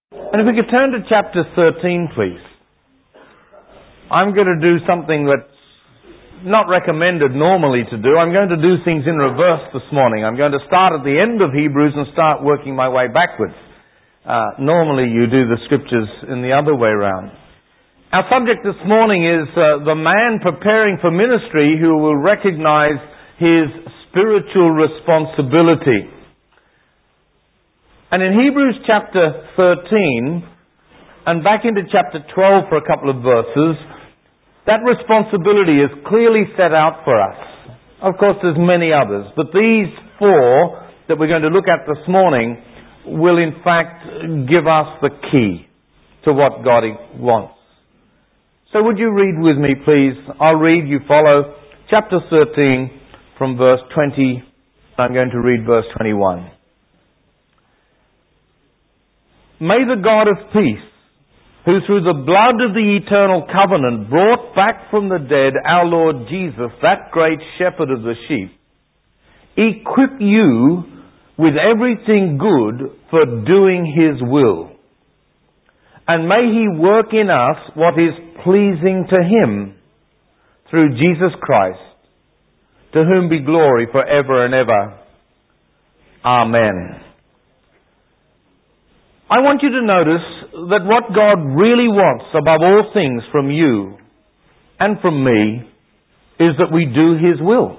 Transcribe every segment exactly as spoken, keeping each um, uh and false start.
And if we could turn to chapter thirteen, please. I'm going to do something that's not recommended normally to do. I'm going to do things in reverse this morning. I'm going to start at the end of Hebrews and start working my way backwards. Uh, normally you do the scriptures in the other way around. Our subject this morning is uh, the man preparing for ministry who will recognize his spiritual responsibility. And in Hebrews chapter thirteen, and back into chapter twelve for a couple of verses, that responsibility is clearly set out for us. Of course, there's many others, but these four that we're going to look at this morning will in fact give us the key to what God wants. So would you read with me, please? I'll read, you follow. Chapter thirteen from verse twenty. I'm going to read verse twenty-one. May the God of peace, who through the blood of the eternal covenant brought back from the dead our Lord Jesus, that great shepherd of the sheep, equip you with everything good for doing His will. And may He work in us what is pleasing to Him through Jesus Christ, to whom be glory forever and ever. Amen. I want you to notice that what God really wants above all things from you and from me is that we do His will.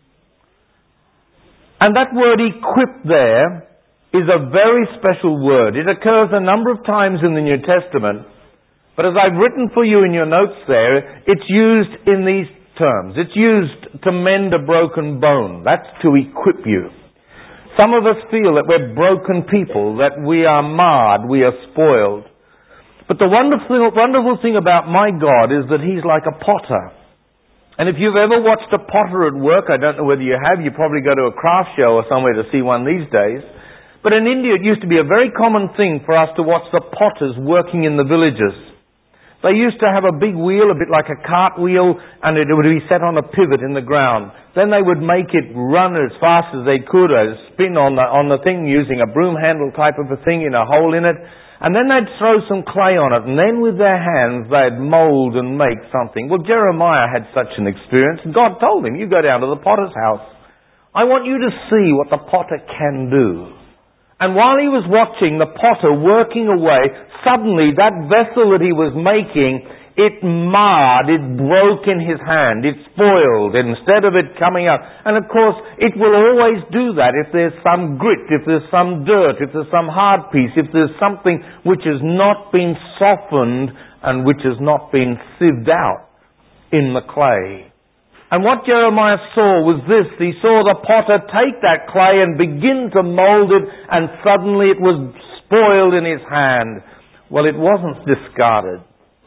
And that word equip there is a very special word. It occurs a number of times in the New Testament, but as I've written for you in your notes there, it's used in these terms. It's used to mend a broken bone. That's to equip you. Some of us feel that we're broken people, that we are marred, we are spoiled. But the wonderful, wonderful thing about my God is that He's like a potter. And if you've ever watched a potter at work, I don't know whether you have, you probably go to a craft show or somewhere to see one these days. But in India it used to be a very common thing for us to watch the potters working in the villages. They used to have a big wheel, a bit like a cart wheel, and it would be set on a pivot in the ground. Then they would make it run as fast as they could, a spin on the, on the thing using a broom handle type of a thing in a hole in it. And then they'd throw some clay on it, and then with their hands they'd mould and make something. Well, Jeremiah had such an experience. God told him, you go down to the potter's house. I want you to see what the potter can do. And while he was watching the potter working away, suddenly that vessel that he was making, it marred, it broke in his hand, it spoiled instead of it coming out. And of course, it will always do that if there's some grit, if there's some dirt, if there's some hard piece, if there's something which has not been softened and which has not been sieved out in the clay. And what Jeremiah saw was this. He saw the potter take that clay and begin to mould it, and suddenly it was spoiled in his hand. Well, it wasn't discarded.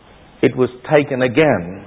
It was taken again.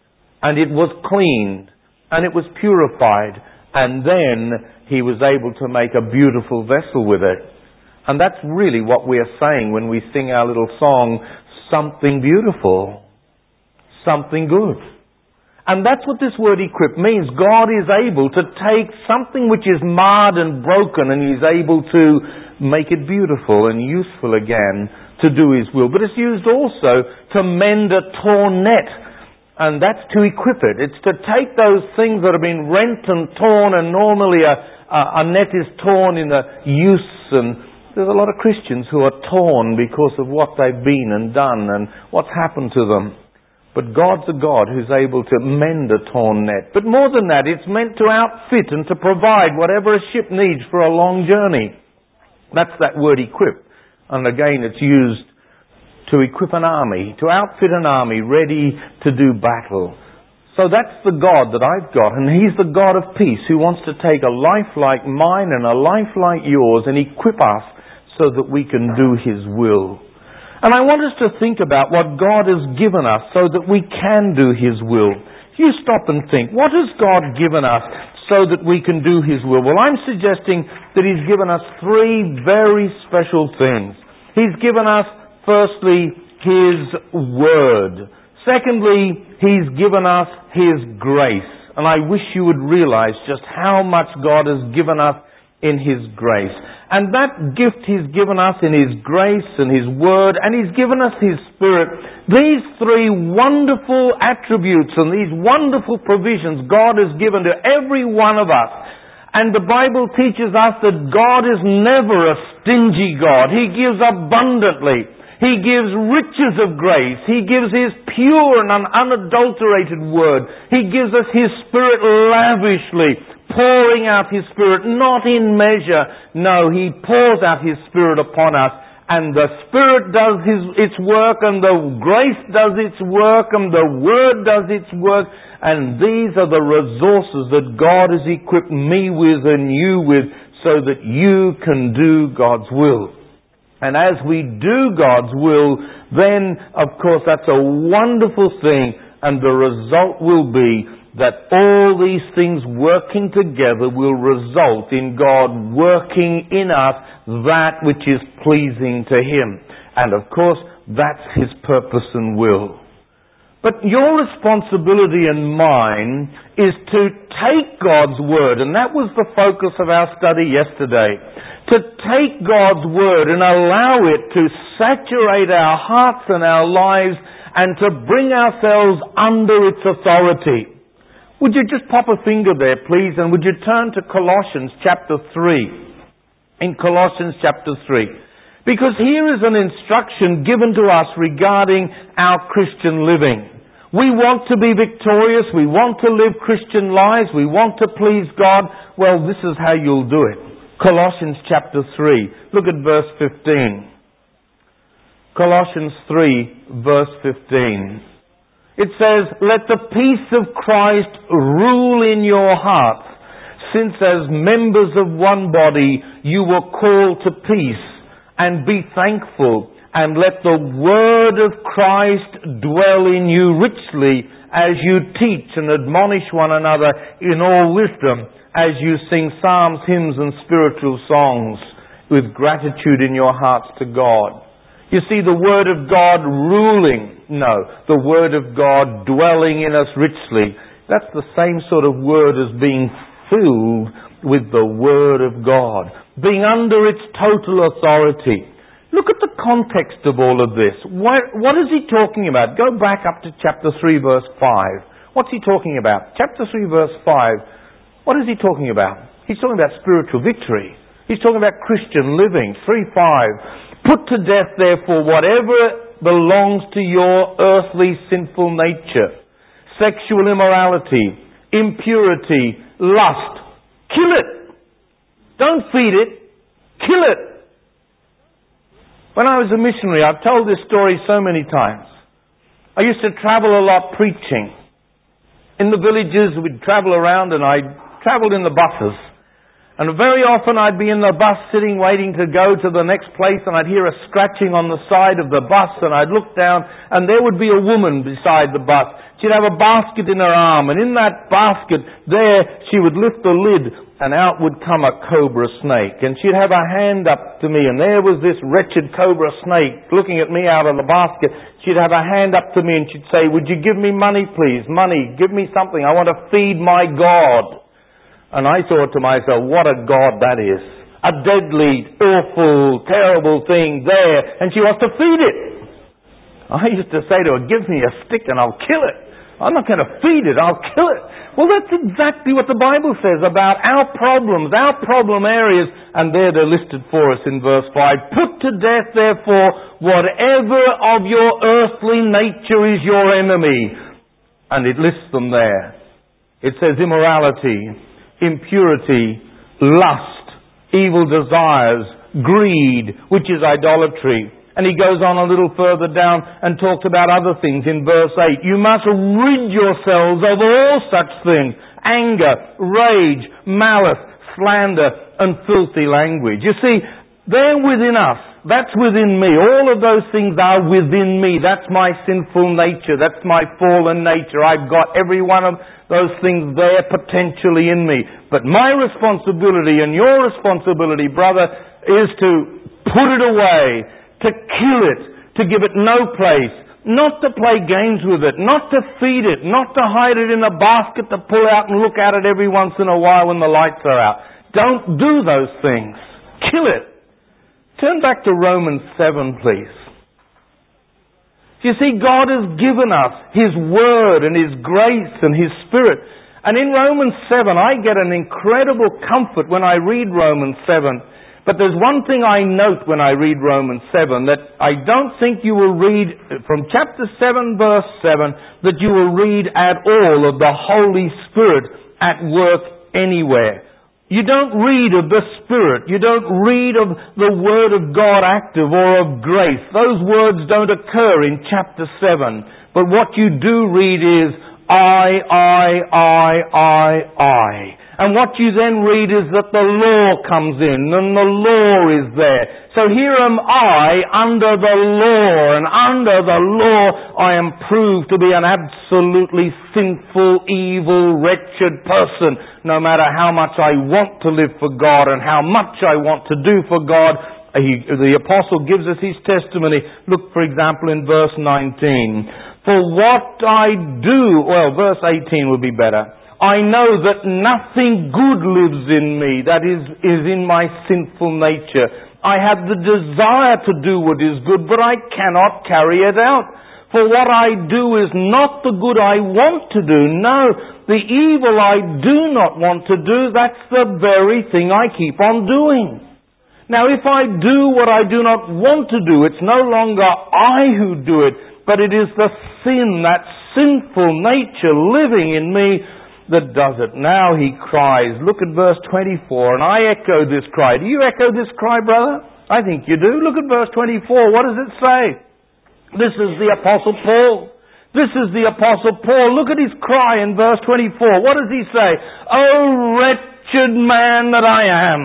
And it was cleaned. And it was purified. And then he was able to make a beautiful vessel with it. And that's really what we are saying when we sing our little song, something beautiful, something good. And that's what this word equip means. God is able to take something which is marred and broken, and He's able to make it beautiful and useful again to do His will. But it's used also to mend a torn net. And that's to equip it. It's to take those things that have been rent and torn, and normally a, a, a net is torn in a use, and there's a lot of Christians who are torn because of what they've been and done and what's happened to them. But God's a God who's able to mend a torn net. But more than that, it's meant to outfit and to provide whatever a ship needs for a long journey. That's that word equip. And again, it's used to equip an army, to outfit an army ready to do battle. So that's the God that I've got. And He's the God of peace who wants to take a life like mine and a life like yours and equip us so that we can do His will. And I want us to think about what God has given us so that we can do His will. You stop and think, what has God given us so that we can do His will? Well, I'm suggesting that He's given us three very special things. He's given us, firstly, His Word. Secondly, He's given us His grace. And I wish you would realize just how much God has given us in His grace. And that gift He's given us in His grace and His Word, and He's given us His Spirit. These three wonderful attributes and these wonderful provisions God has given to every one of us. And the Bible teaches us that God is never a stingy God. He gives abundantly. He gives riches of grace. He gives His pure and unadulterated Word. He gives us His Spirit lavishly, pouring out His Spirit, not in measure. No, He pours out His Spirit upon us. And the Spirit does his, its work, and the grace does its work, and the Word does its work. And these are the resources that God has equipped me with and you with, so that you can do God's will. And as we do God's will, then, of course, that's a wonderful thing, and the result will be that all these things working together will result in God working in us that which is pleasing to Him. And, of course, that's His purpose and will. But your responsibility and mine is to take God's Word, and that was the focus of our study yesterday, to take God's Word and allow it to saturate our hearts and our lives and to bring ourselves under its authority. Would you just pop a finger there, please, and would you turn to Colossians chapter three? In Colossians chapter three. Because here is an instruction given to us regarding our Christian living. We want to be victorious. We want to live Christian lives. We want to please God. Well, this is how you'll do it. Colossians chapter three. Look at verse fifteen. Colossians three, verse fifteen. It says, "Let the peace of Christ rule in your hearts, since as members of one body you were called to peace, and be thankful, and let the word of Christ dwell in you richly as you teach and admonish one another in all wisdom, as you sing psalms, hymns, and spiritual songs with gratitude in your hearts to God." You see, the Word of God ruling, no, the Word of God dwelling in us richly. That's the same sort of word as being filled with the Word of God, being under its total authority. Look at the context of all of this. What, what is he talking about? Go back up to chapter three, verse five. What's he talking about? Chapter three, verse five. What is he talking about? He's talking about spiritual victory. He's talking about Christian living. three five. "Put to death, therefore, whatever belongs to your earthly sinful nature. Sexual immorality, impurity, lust." Kill it. Don't feed it. Kill it. When I was a missionary, I've told this story so many times. I used to travel a lot preaching. In the villages, we'd travel around, and I travelled in the buses. And very often I'd be in the bus sitting waiting to go to the next place, and I'd hear a scratching on the side of the bus, and I'd look down and there would be a woman beside the bus. She'd have a basket in her arm, and in that basket there she would lift the lid and out would come a cobra snake. And she'd have her hand up to me, and there was this wretched cobra snake looking at me out of the basket. She'd have her hand up to me and she'd say, "Would you give me money, please? Money, give me something. I want to feed my God." And I thought to myself, what a God that is. A deadly, awful, terrible thing there, and she wants to feed it. I used to say to her, "Give me a stick and I'll kill it. I'm not going to feed it, I'll kill it." Well, that's exactly what the Bible says about our problems, our problem areas, and there they're listed for us in verse five. "Put to death, therefore, whatever of your earthly nature is your enemy." And it lists them there. It says immorality, impurity, lust, evil desires, greed, which is idolatry. And he goes on a little further down and talks about other things in verse eight. "You must rid yourselves of all such things: anger, rage, malice, slander, and filthy language." You see, they're within us. That's within me. All of those things are within me. That's my sinful nature. That's my fallen nature. I've got every one of those things there potentially in me. But my responsibility and your responsibility, brother, is to put it away, to kill it, to give it no place, not to play games with it, not to feed it, not to hide it in a basket to pull out and look at it every once in a while when the lights are out. Don't do those things. Kill it. Turn back to Romans seven, please. You see, God has given us His Word and His grace and His Spirit. And in Romans seven, I get an incredible comfort when I read Romans seven. But there's one thing I note when I read Romans seven, that I don't think you will read, from chapter seven, verse seven, that you will read at all of the Holy Spirit at work anywhere. You don't read of the Spirit. You don't read of the Word of God active or of grace. Those words don't occur in chapter seven. But what you do read is, I, I, I, I, I. And what you then read is that the law comes in, and the law is there. So here am I under the law, and under the law I am proved to be an absolutely sinful, evil, wretched person. No matter how much I want to live for God and how much I want to do for God, he, the apostle gives us his testimony. Look, for example, in verse nineteen. For what I do, well, verse eighteen would be better. I know that nothing good lives in me, that is, is in my sinful nature. I have the desire to do what is good, but I cannot carry it out. For what I do is not the good I want to do. No, the evil I do not want to do, that's the very thing I keep on doing. Now, if I do what I do not want to do, it's no longer I who do it, but it is the sin, that sinful nature living in me that does it. Now he cries. Look at verse twenty-four, and I echo this cry. Do you echo this cry, brother? I think you do. Look at verse twenty-four. What does it say? This is the Apostle Paul. This is the Apostle Paul. Look at his cry in verse twenty-four. What does he say? Oh, wretched man that I am!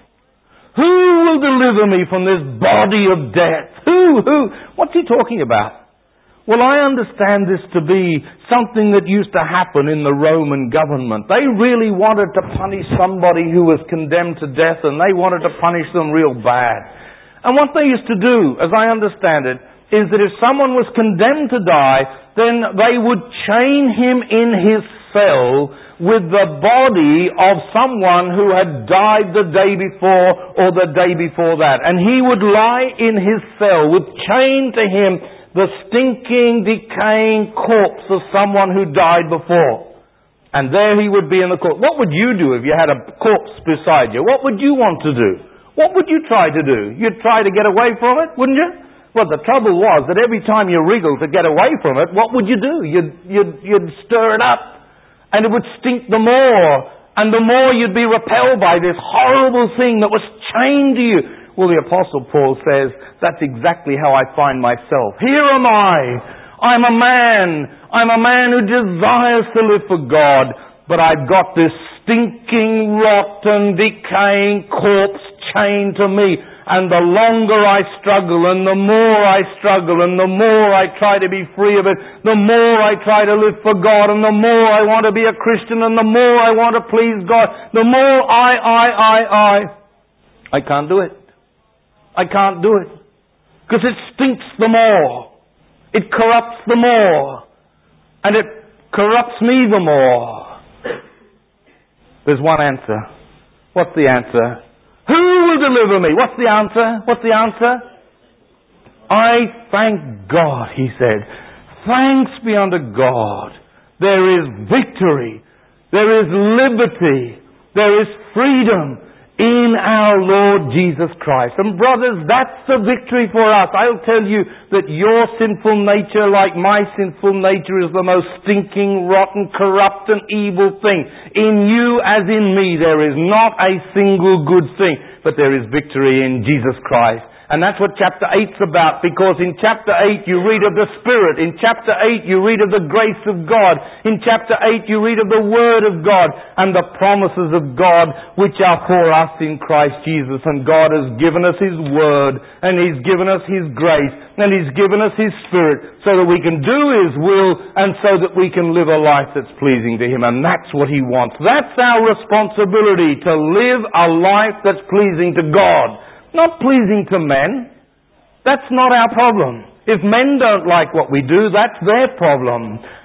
Who will deliver me from this body of death? Who? Who? What's he talking about? Well, I understand this to be something that used to happen in the Roman government. They really wanted to punish somebody who was condemned to death, and they wanted to punish them real bad. And what they used to do, as I understand it, is that if someone was condemned to die, then they would chain him in his cell with the body of someone who had died the day before or the day before that. And he would lie in his cell with chained to him the stinking, decaying corpse of someone who died before. And there he would be in the court. What would you do if you had a corpse beside you? What would you want to do? What would you try to do? You'd try to get away from it, wouldn't you? Well, the trouble was that every time you wriggled to get away from it, what would you do? You'd, you'd, you'd stir it up, and it would stink the more. And the more you'd be repelled by this horrible thing that was chained to you. Well, the Apostle Paul says, that's exactly how I find myself. Here am I. I'm a man. I'm a man who desires to live for God. But I've got this stinking, rotten, decaying corpse chained to me. And the longer I struggle, and the more I struggle, and the more I try to be free of it, the more I try to live for God, and the more I want to be a Christian, and the more I want to please God, the more I, I, I, I. I can't do it. I can't do it. Because it stinks the more. It corrupts the more. And it corrupts me the more. There's one answer. What's the answer? Who will deliver me? What's the answer? What's the answer? I thank God, he said. Thanks be unto God. There is victory. There is liberty. There is freedom in our Lord Jesus Christ. And brothers, that's the victory for us. I'll tell you that your sinful nature, like my sinful nature, is the most stinking, rotten, corrupt and evil thing. In you as in me, there is not a single good thing, but there is victory in Jesus Christ. And that's what chapter eight's about, because in chapter eight you read of the Spirit. In chapter eight you read of the grace of God. In chapter eight you read of the Word of God and the promises of God which are for us in Christ Jesus. And God has given us His Word, and He's given us His grace, and He's given us His Spirit so that we can do His will and so that we can live a life that's pleasing to Him. And that's what He wants. That's our responsibility, to live a life that's pleasing to God. Not pleasing to men. That's not our problem. If men don't like what we do, that's their problem.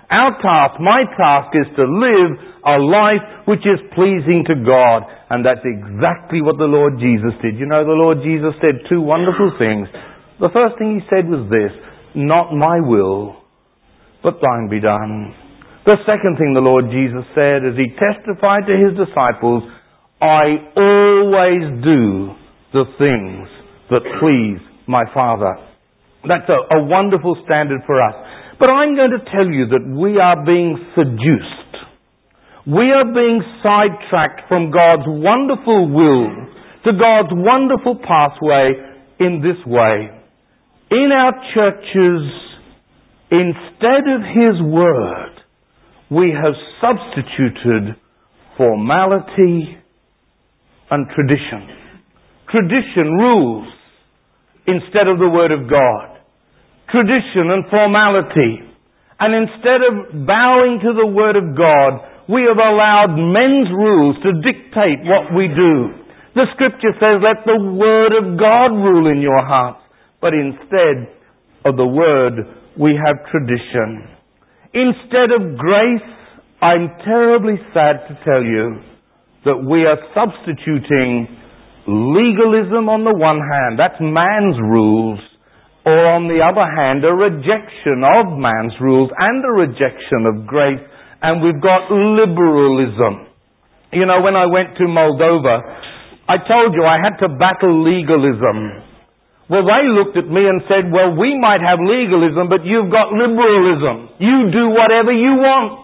Our task, my task, is to live a life which is pleasing to God. And that's exactly what the Lord Jesus did. You know, the Lord Jesus said two wonderful things. The first thing He said was this: not my will, but thine be done. The second thing the Lord Jesus said as He testified to His disciples, I always do the things that please my Father. That's a, a wonderful standard for us. But I'm going to tell you that we are being seduced. We are being sidetracked from God's wonderful will to God's wonderful pathway in this way. In our churches, instead of His Word, we have substituted formality and tradition. Tradition rules instead of the Word of God. Tradition and formality. And instead of bowing to the Word of God, we have allowed men's rules to dictate what we do. The Scripture says, let the Word of God rule in your hearts. But instead of the Word, we have tradition. Instead of grace, I'm terribly sad to tell you that we are substituting legalism on the one hand, that's man's rules, or on the other hand, a rejection of man's rules and a rejection of grace, and we've got liberalism. You know, when I went to Moldova, I told you I had to battle legalism. Well, they looked at me and said, well, we might have legalism, but you've got liberalism. You do whatever you want.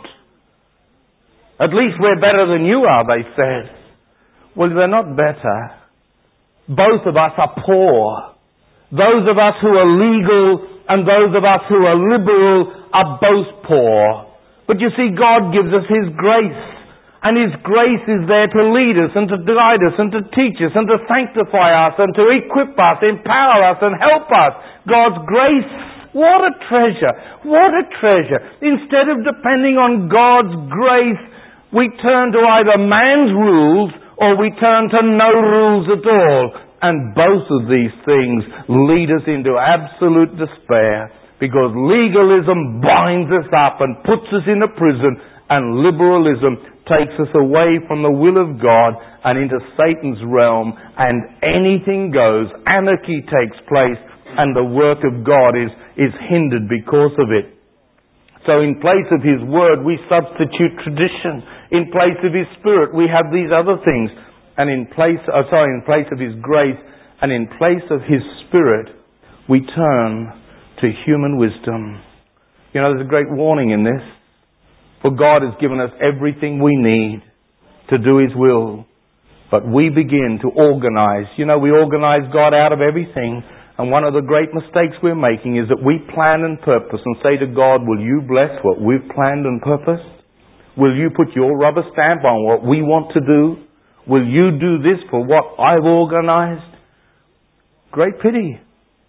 At least we're better than you are, they said. Well, they're not better. Both of us are poor. Those of us who are legal and those of us who are liberal are both poor. But you see, God gives us His grace. And His grace is there to lead us and to guide us and to teach us and to sanctify us and to equip us, empower us and help us. God's grace, what a treasure! What a treasure! Instead of depending on God's grace, we turn to either man's rules or we turn to no rules at all. And both of these things lead us into absolute despair, because legalism binds us up and puts us in a prison, and liberalism takes us away from the will of God and into Satan's realm, and anything goes. Anarchy takes place, and the work of God is, is hindered because of it. So in place of His Word, we substitute tradition. In place of His Spirit, we have these other things. And in place, oh, sorry, in place of His grace and in place of His Spirit, we turn to human wisdom. You know, there's a great warning in this. For God has given us everything we need to do His will. But we begin to organize. You know, we organize God out of everything. And one of the great mistakes we're making is that we plan and purpose and say to God, will you bless what we've planned and purposed? Will you put your rubber stamp on what we want to do? Will you do this for what I've organized? Great pity.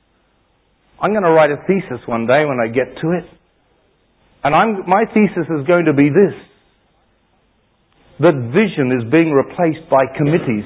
I'm going to write a thesis one day when I get to it. And I'm, my thesis is going to be this: that vision is being replaced by committees.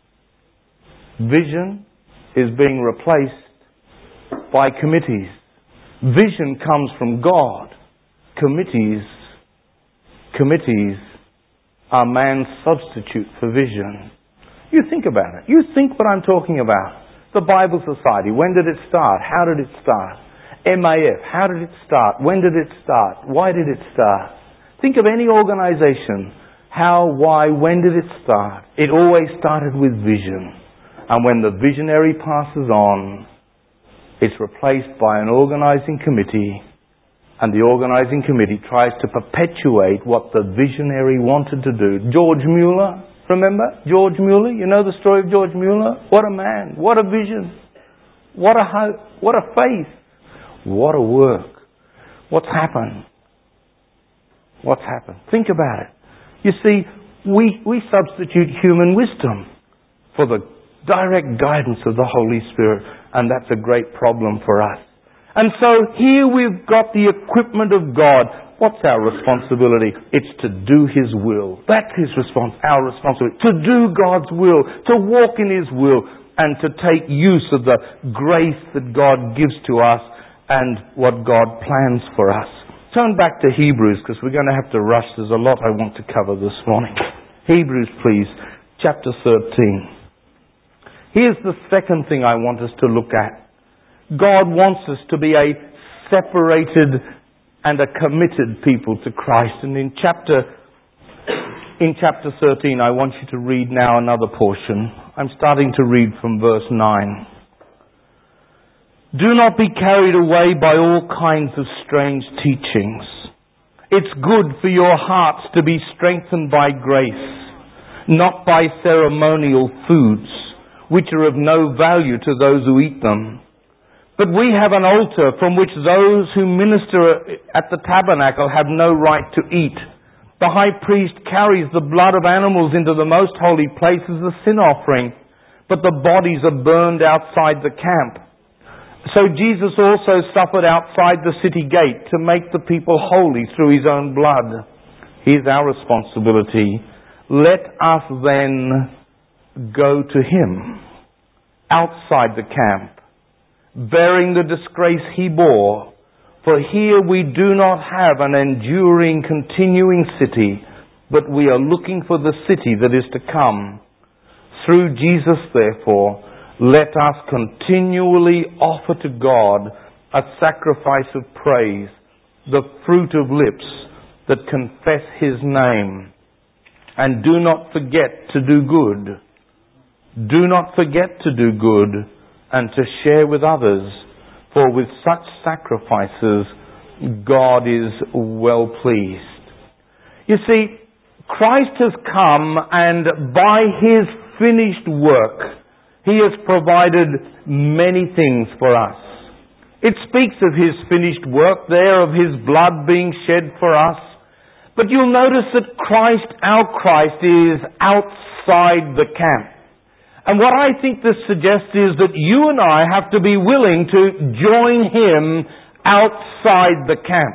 Vision is being replaced by committees. Vision comes from God. Committees, committees are man's substitute for vision. You think about it. You think what I'm talking about. The Bible Society, when did it start? How did it start? M A F, how did it start? When did it start? Why did it start? Think of any organization. How, why, when did it start? It always started with vision. And when the visionary passes on, it's replaced by an organizing committee, and the organizing committee tries to perpetuate what the visionary wanted to do. George Mueller, remember? George Mueller, you know the story of George Mueller? What a man, what a vision, what a hope, what a faith, what a work. What's happened? What's happened? Think about it. You see, we, we substitute human wisdom for the direct guidance of the Holy Spirit, and that's a great problem for us. And so here we've got the equipment of God. What's our responsibility? It's to do His will. That's His response, our responsibility. To do God's will, to walk in His will, and to take use of the grace that God gives to us and what God plans for us. turn back to Hebrews, because we're going to have to rush. There's a lot I want to cover this morning. Hebrews, please, chapter thirteen. Here's the second thing I want us to look at. God wants us to be a separated and a committed people to Christ. And in chapter in chapter thirteen, I want you to read now another portion. I'm starting to read from verse nine. Do not be carried away by all kinds of strange teachings. It's good for your hearts to be strengthened by grace, not by ceremonial foods, which are of no value to those who eat them. But we have an altar from which those who minister at the tabernacle have no right to eat. The high priest carries the blood of animals into the most holy place as a sin offering, but the bodies are burned outside the camp. So Jesus also suffered outside the city gate to make the people holy through his own blood. Here's our responsibility. Let us then go to him outside the camp, bearing the disgrace he bore. For here we do not have an enduring, continuing city, but we are looking for the city that is to come. Through Jesus, therefore, let us continually offer to God a sacrifice of praise, the fruit of lips that confess his name. And do not forget to do good. Do not forget to do good and to share with others, for with such sacrifices God is well pleased. You see, Christ has come, and by his finished work, he has provided many things for us. It speaks of his finished work there, of his blood being shed for us. But you'll notice that Christ, our Christ, is outside the camp. And what I think this suggests is that you and I have to be willing to join him outside the camp.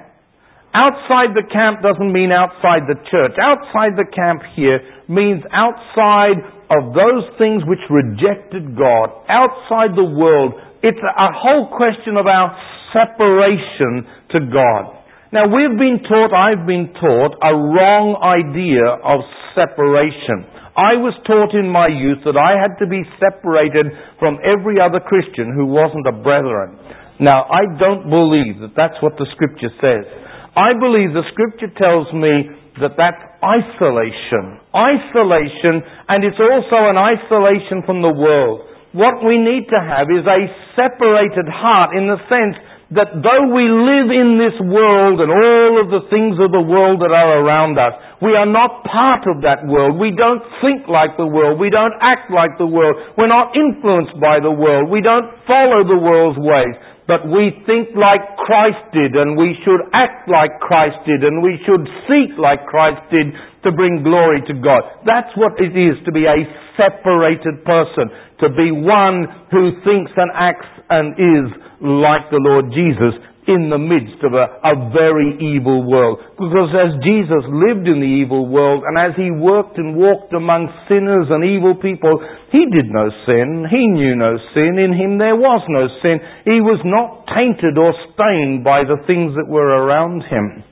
Outside the camp doesn't mean outside the church. Outside the camp here means outside of those things which rejected God, outside the world. It's a whole question of our separation to God. Now, we've been taught, I've been taught, a wrong idea of separation. I was taught in my youth that I had to be separated from every other Christian who wasn't a brethren. Now, I don't believe that that's what the Scripture says. I believe the Scripture tells me that that's isolation. Isolation, and it's also an isolation from the world. What we need to have is a separated heart, in the sense that though we live in this world and all of the things of the world that are around us, we are not part of that world. We don't think like the world. We don't act like the world. We're not influenced by the world. We don't follow the world's ways. But we think like Christ did, and we should act like Christ did, and we should seek like Christ did to bring glory to God. That's what it is to be a separated person, to be one who thinks and acts and is like the Lord Jesus in the midst of a, a very evil world. Because as Jesus lived in the evil world, and as he worked and walked among sinners and evil people, he did no sin. He knew no sin. In him there was no sin. He was not tainted or stained by the things that were around him.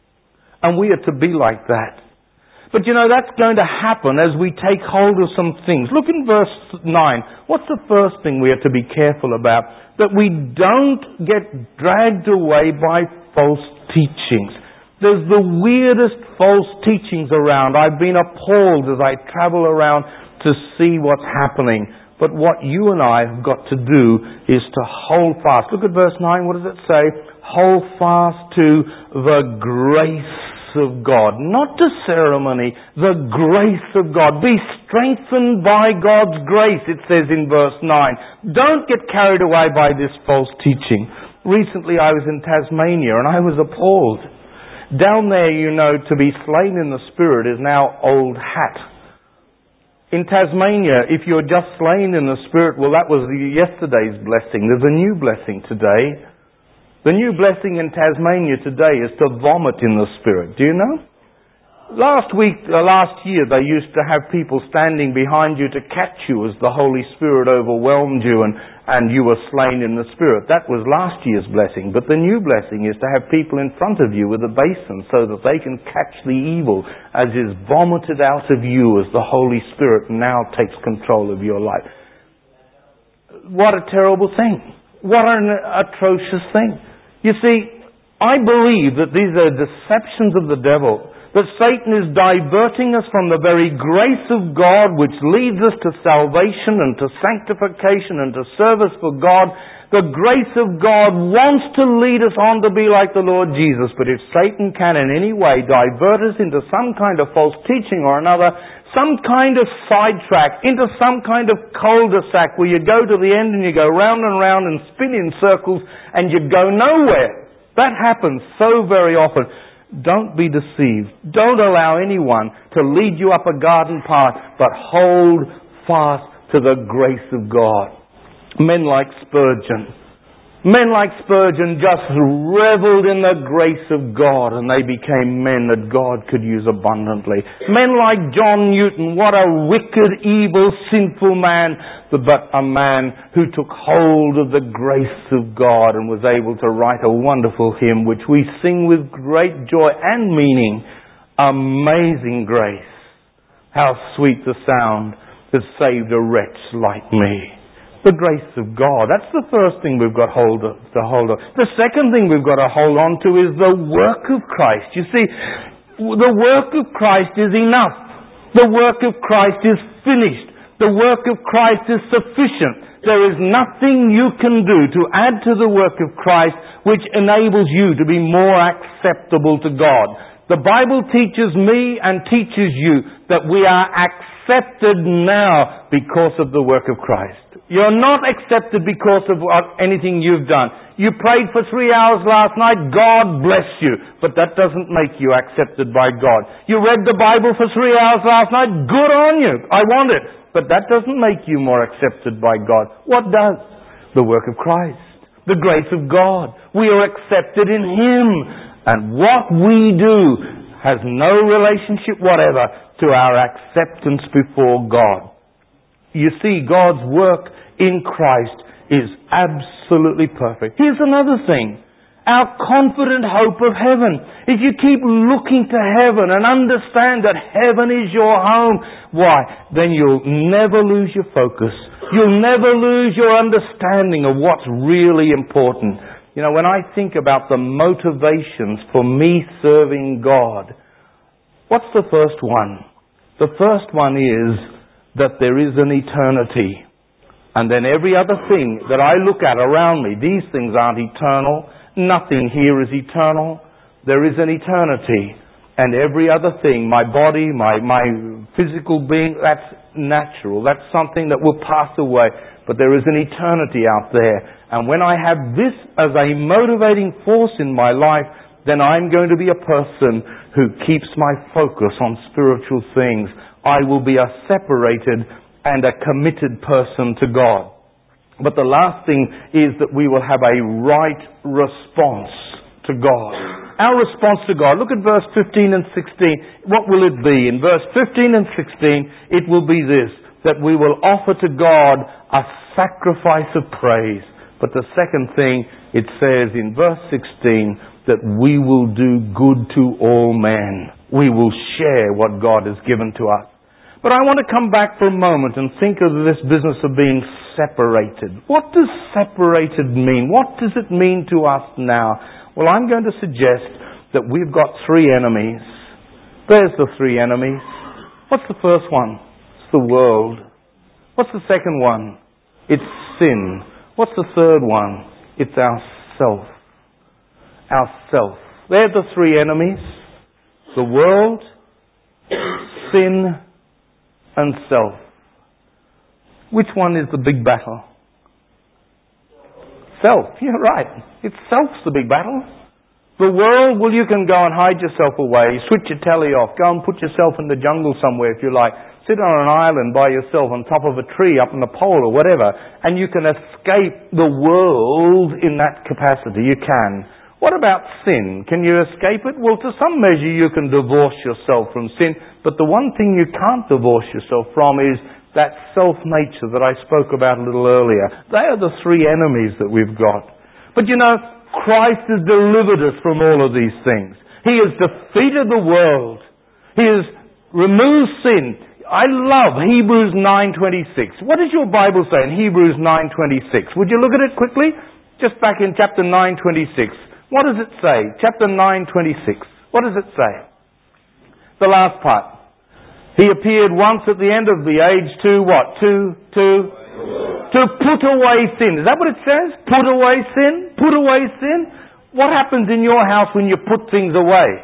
And we are to be like that. But you know, that's going to happen as we take hold of some things. Look in verse nine. What's the first thing we are to be careful about? That we don't get dragged away by false teachings. There's the weirdest false teachings around. I've been appalled as I travel around to see what's happening. But what you and I have got to do is to hold fast. Look at verse nine. What does it say? Hold fast to the grace of God, not to ceremony, the grace of God. Be strengthened by God's grace, it says in verse nine. Don't get carried away by this false teaching. Recently I was in Tasmania and I was appalled. Down there, you know, to be slain in the Spirit is now old hat. In Tasmania, if you're just slain in the Spirit, well, that was yesterday's blessing. There's a new blessing today. The new blessing in Tasmania today is to vomit in the Spirit. Do you know? Last week, uh, last year, they used to have people standing behind you to catch you as the Holy Spirit overwhelmed you and, and you were slain in the Spirit. That was last year's blessing. But the new blessing is to have people in front of you with a basin so that they can catch the evil as is vomited out of you as the Holy Spirit now takes control of your life. What a terrible thing. What an atrocious thing. You see, I believe that these are deceptions of the devil, that Satan is diverting us from the very grace of God which leads us to salvation and to sanctification and to service for God. The grace of God wants to lead us on to be like the Lord Jesus, but if Satan can in any way divert us into some kind of false teaching or another, some kind of sidetrack, into some kind of cul-de-sac where you go to the end and you go round and round and spin in circles and you go nowhere. That happens so very often. Don't be deceived. Don't allow anyone to lead you up a garden path, but hold fast to the grace of God. Men like Spurgeon. Men like Spurgeon just reveled in the grace of God and they became men that God could use abundantly. Men like John Newton, what a wicked, evil, sinful man, but a man who took hold of the grace of God and was able to write a wonderful hymn which we sing with great joy and meaning. Amazing grace. How sweet the sound that saved a wretch like me. The grace of God. That's the first thing we've got hold of, to hold of. The second thing we've got to hold on to is the work of Christ. You see, the work of Christ is enough. The work of Christ is finished. The work of Christ is sufficient. There is nothing you can do to add to the work of Christ which enables you to be more acceptable to God. The Bible teaches me and teaches you that we are accepted now because of the work of Christ. You're not accepted because of anything you've done. You prayed for three hours last night, God bless you. But that doesn't make you accepted by God. You read the Bible for three hours last night, good on you. I want it. But that doesn't make you more accepted by God. What does? The work of Christ. The grace of God. We are accepted in Him. And what we do has no relationship whatever to our acceptance before God. You see, God's work in Christ is absolutely perfect. Here's another thing. Our confident hope of heaven. If you keep looking to heaven and understand that heaven is your home, why? Then you'll never lose your focus. You'll never lose your understanding of what's really important. You know, when I think about the motivations for me serving God, what's the first one? The first one is that there is an eternity. And then every other thing that I look at around me, these things aren't eternal. Nothing here is eternal. There is an eternity. And every other thing, my body, my, my physical being, that's natural. That's something that will pass away. But there is an eternity out there. And when I have this as a motivating force in my life, then I'm going to be a person who keeps my focus on spiritual things. I will be a separated and a committed person to God. But the last thing is that we will have a right response to God. Our response to God. Look at verse fifteen and sixteen. What will it be? In verse fifteen and sixteen, it will be this, that we will offer to God a sacrifice of praise. But the second thing, it says in verse sixteen, that we will do good to all men. We will share what God has given to us. But I want to come back for a moment and think of this business of being separated. What does separated mean? What does it mean to us now? Well, I'm going to suggest that we've got three enemies. There's the three enemies. What's the first one? It's the world. What's the second one? It's sin. What's the third one? It's ourself. Ourself. They're the three enemies. The world, sin, and self. Which one is the big battle? Self. You're right. It's self's the big battle. The world, well, you can go and hide yourself away, switch your telly off, go and put yourself in the jungle somewhere if you like, sit on an island by yourself on top of a tree up in the pole or whatever, and you can escape the world in that capacity. You can. What about sin? Can you escape it? Well, to some measure you can divorce yourself from sin, but the one thing you can't divorce yourself from is that self-nature that I spoke about a little earlier. They are the three enemies that we've got. But you know, Christ has delivered us from all of these things. He has defeated the world. He has removed sin. I love Hebrews nine twenty-six. What does your Bible say in Hebrews nine twenty-six? Would you look at it quickly? Just back in chapter nine twenty-six. What does it say? Chapter nine twenty-six. What does it say? The last part. He appeared once at the end of the age to what? To, to, to put away sin. Is that what it says? Put away sin? Put away sin? What happens in your house when you put things away?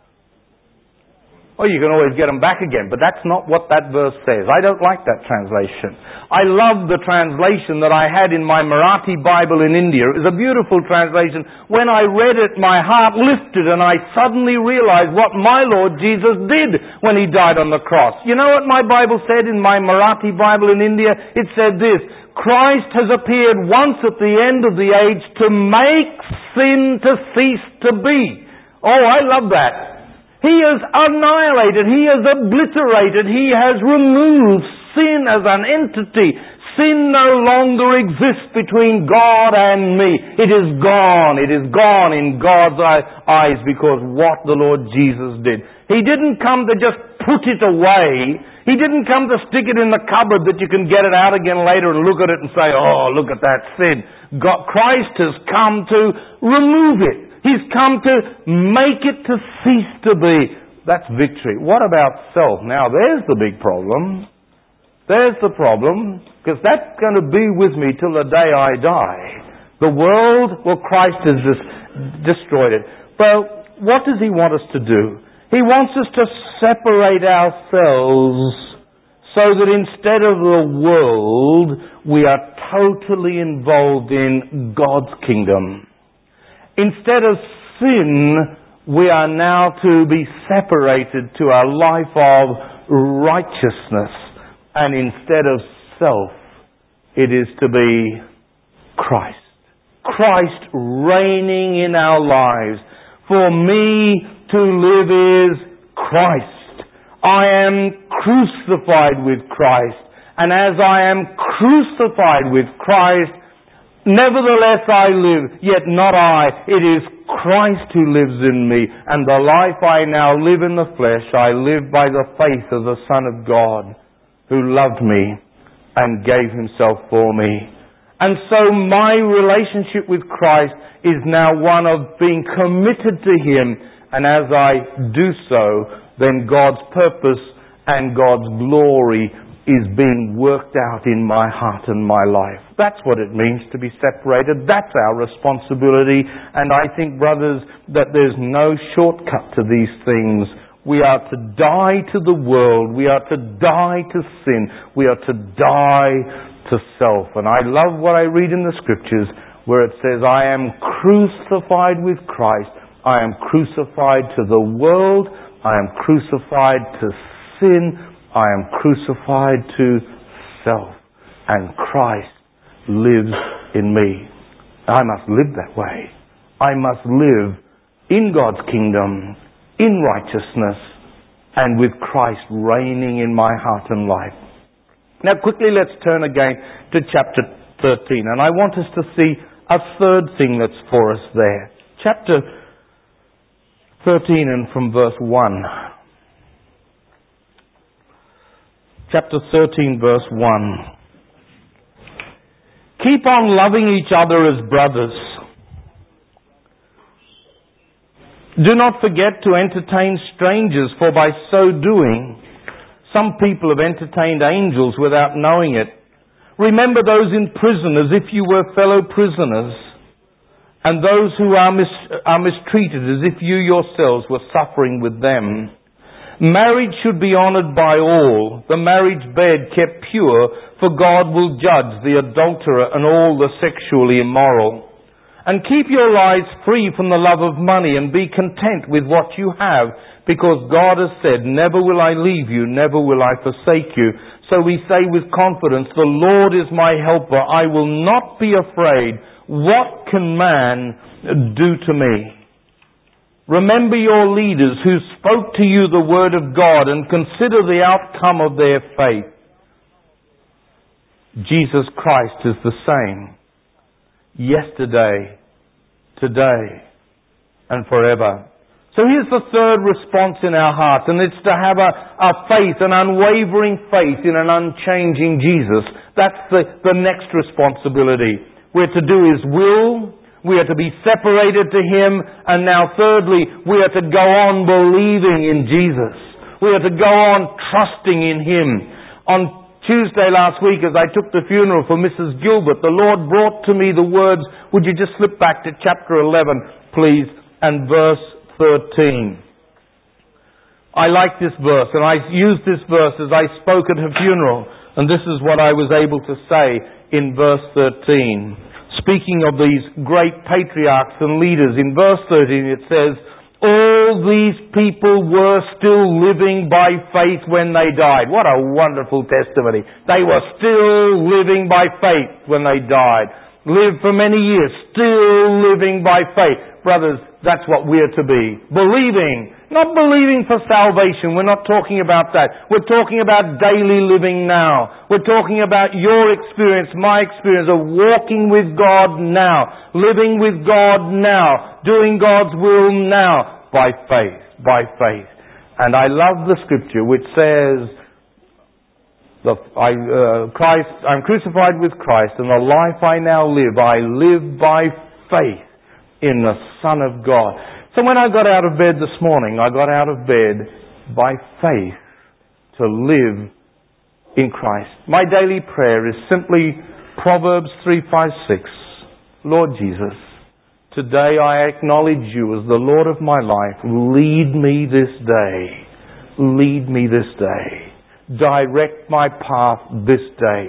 Oh, you can always get them back again, but that's not what that verse says. I don't like that translation. I love the translation that I had in my Marathi Bible in India. It was a beautiful translation. When I read it, my heart lifted and I suddenly realized what my Lord Jesus did when He died on the cross. You know what my Bible said in my Marathi Bible in India? It said this: Christ has appeared once at the end of the age to make sin to cease to be. Oh, I love that. He has annihilated, He has obliterated, He has removed sin as an entity. Sin no longer exists between God and me. It is gone. It is gone in God's eyes because what the Lord Jesus did. He didn't come to just put it away. He didn't come to stick it in the cupboard that you can get it out again later and look at it and say, oh, look at that sin. God, Christ has come to remove it. He's come to make it to cease to be. That's victory. What about self? Now, there's the big problem. There's the problem, because that's going to be with me till the day I die. The world, well, Christ has just destroyed it. Well, what does He want us to do? He wants us to separate ourselves so that instead of the world, we are totally involved in God's kingdom. Instead of sin, we are now to be separated to a life of righteousness. And instead of self, it is to be Christ. Christ reigning in our lives. For me to live is Christ. I am crucified with Christ. And as I am crucified with Christ, nevertheless I live, yet not I. It is Christ who lives in me. And the life I now live in the flesh, I live by the faith of the Son of God, who loved me and gave Himself for me. And so my relationship with Christ is now one of being committed to Him. And as I do so, then God's purpose and God's glory is being worked out in my heart and my life. That's what it means to be separated. That's our responsibility. And I think, brothers, that there's no shortcut to these things. We are to die to the world. We are to die to sin. We are to die to self. And I love what I read in the Scriptures where it says, I am crucified with Christ. I am crucified to the world. I am crucified to sin. I am crucified to self. And Christ lives in me. I must live that way. I must live in God's kingdom, in righteousness, and with Christ reigning in my heart and life. Now quickly let's turn again to chapter thirteen. And I want us to see a third thing that's for us there. Chapter thirteen and from verse one. Chapter thirteen, verse one. Keep on loving each other as brothers. Do not forget to entertain strangers, for by so doing, some people have entertained angels without knowing it. Remember those in prison as if you were fellow prisoners, and those who are, mis- are mistreated as if you yourselves were suffering with them. Marriage should be honoured by all, the marriage bed kept pure, for God will judge the adulterer and all the sexually immoral. And keep your lives free from the love of money and be content with what you have, because God has said, never will I leave you, never will I forsake you. So we say with confidence, the Lord is my helper. I will not be afraid. what can man do to me? Remember your leaders who spoke to you the word of God and consider the outcome of their faith. Jesus Christ is the same yesterday, today, and forever. So here's the third response in our hearts, and it's to have a, a faith, an unwavering faith in an unchanging Jesus. That's the, the next responsibility. We're to do His will, we are to be separated to Him, and now thirdly, we are to go on believing in Jesus. We are to go on trusting in Him. On Tuesday last week, as I took the funeral for Missus Gilbert, the Lord brought to me the words, would you just slip back to chapter eleven, please, and verse thirteen. I like this verse, and I used this verse as I spoke at her funeral, and this is what I was able to say in verse thirteen. Speaking of these great patriarchs and leaders, in verse thirteen it says, all these people were still living by faith when they died. What a wonderful testimony. They were still living by faith when they died. Lived for many years, still living by faith. Brothers, that's what we're to be. Believing. Not believing for salvation. We're not talking about that. We're talking about daily living now. We're talking about your experience, my experience of walking with God now. Living with God now. Doing God's will now. By faith. By faith. And I love the scripture which says, The, I, uh, Christ, I'm crucified with Christ, and the life I now live, I live by faith in the Son of God. So when I got out of bed this morning, I got out of bed by faith to live in Christ. My daily prayer is simply Proverbs three, five, six. Lord Jesus, today I acknowledge you as the Lord of my life. Lead me this day. Lead me this day. Direct my path this day.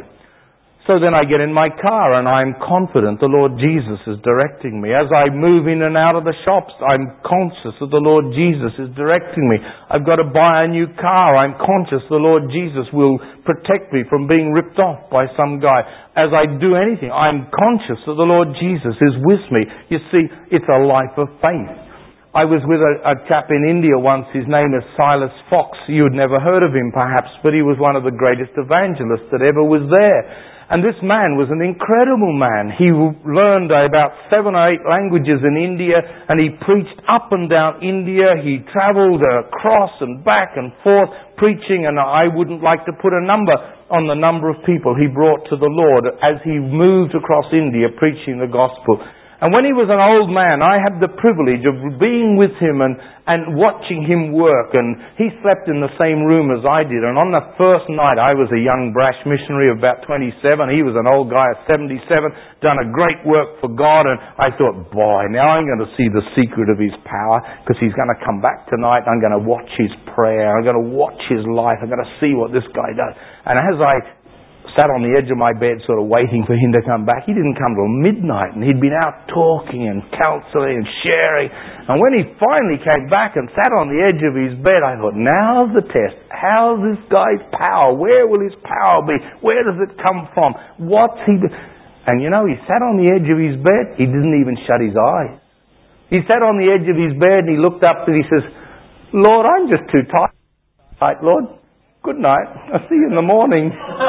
So then I get in my car and I'm confident the Lord Jesus is directing me. As I move in and out of the shops, I'm conscious that the Lord Jesus is directing me. I've got to buy a new car. I'm conscious the Lord Jesus will protect me from being ripped off by some guy. As I do anything, I'm conscious that the Lord Jesus is with me. You see, it's a life of faith. I was with a, a chap in India once. His name is Silas Fox. You'd never heard of him perhaps, but he was one of the greatest evangelists that ever was there. And this man was an incredible man. He learned about seven or eight languages in India, and he preached up and down India. He travelled across and back and forth preaching, and I wouldn't like to put a number on the number of people he brought to the Lord as he moved across India preaching the gospel. And when he was an old man, I had the privilege of being with him and, and watching him work. And he slept in the same room as I did. And on the first night, I was a young brash missionary of about twenty-seven. He was an old guy of seventy-seven, done a great work for God. And I thought, boy, now I'm going to see the secret of his power, because he's going to come back tonight. I'm going to watch his prayer. I'm going to watch his life. I'm going to see what this guy does. And as I sat on the edge of my bed sort of waiting for him to come back, he didn't come till midnight, and he'd been out talking and counselling and sharing. And when he finally came back and sat on the edge of his bed, I thought, now's the test. How's this guy's power? Where will his power be? Where does it come from? What's he do? And you know, he sat on the edge of his bed. He didn't even shut his eyes. He sat on the edge of his bed and he looked up and he says, Lord, I'm just too tired. Right, Lord? Good night. I'll see you in the morning.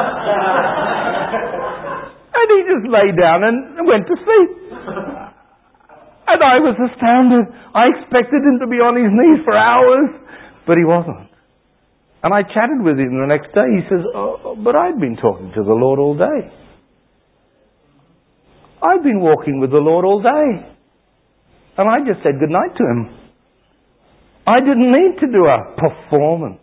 And he just lay down and went to sleep. And I was astounded. I expected him to be on his knees for hours, but he wasn't. And I chatted with him the next day. He says, oh, but I'd been talking to the Lord all day. I've been walking with the Lord all day. And I just said good night to him. I didn't need to do a performance.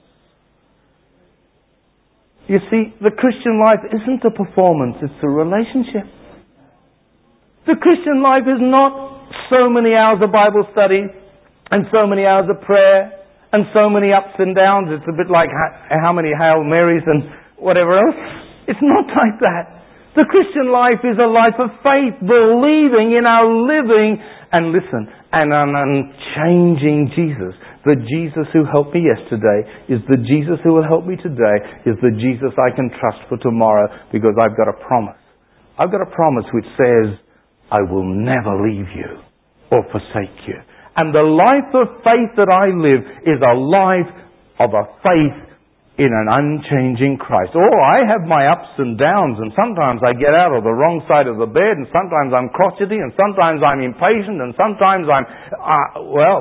You see, the Christian life isn't a performance, it's a relationship. The Christian life is not so many hours of Bible study and so many hours of prayer and so many ups and downs. It's a bit like how many Hail Marys and whatever else. It's not like that. The Christian life is a life of faith, believing in our living, and listen, and an unchanging Jesus. The Jesus who helped me yesterday is the Jesus who will help me today, is the Jesus I can trust for tomorrow, because I've got a promise. I've got a promise which says, I will never leave you or forsake you. And the life of faith that I live is a life of a faith in an unchanging Christ. Oh, I have my ups and downs, and sometimes I get out of the wrong side of the bed, and sometimes I'm crotchety, and sometimes I'm impatient, and sometimes I'm, uh, well,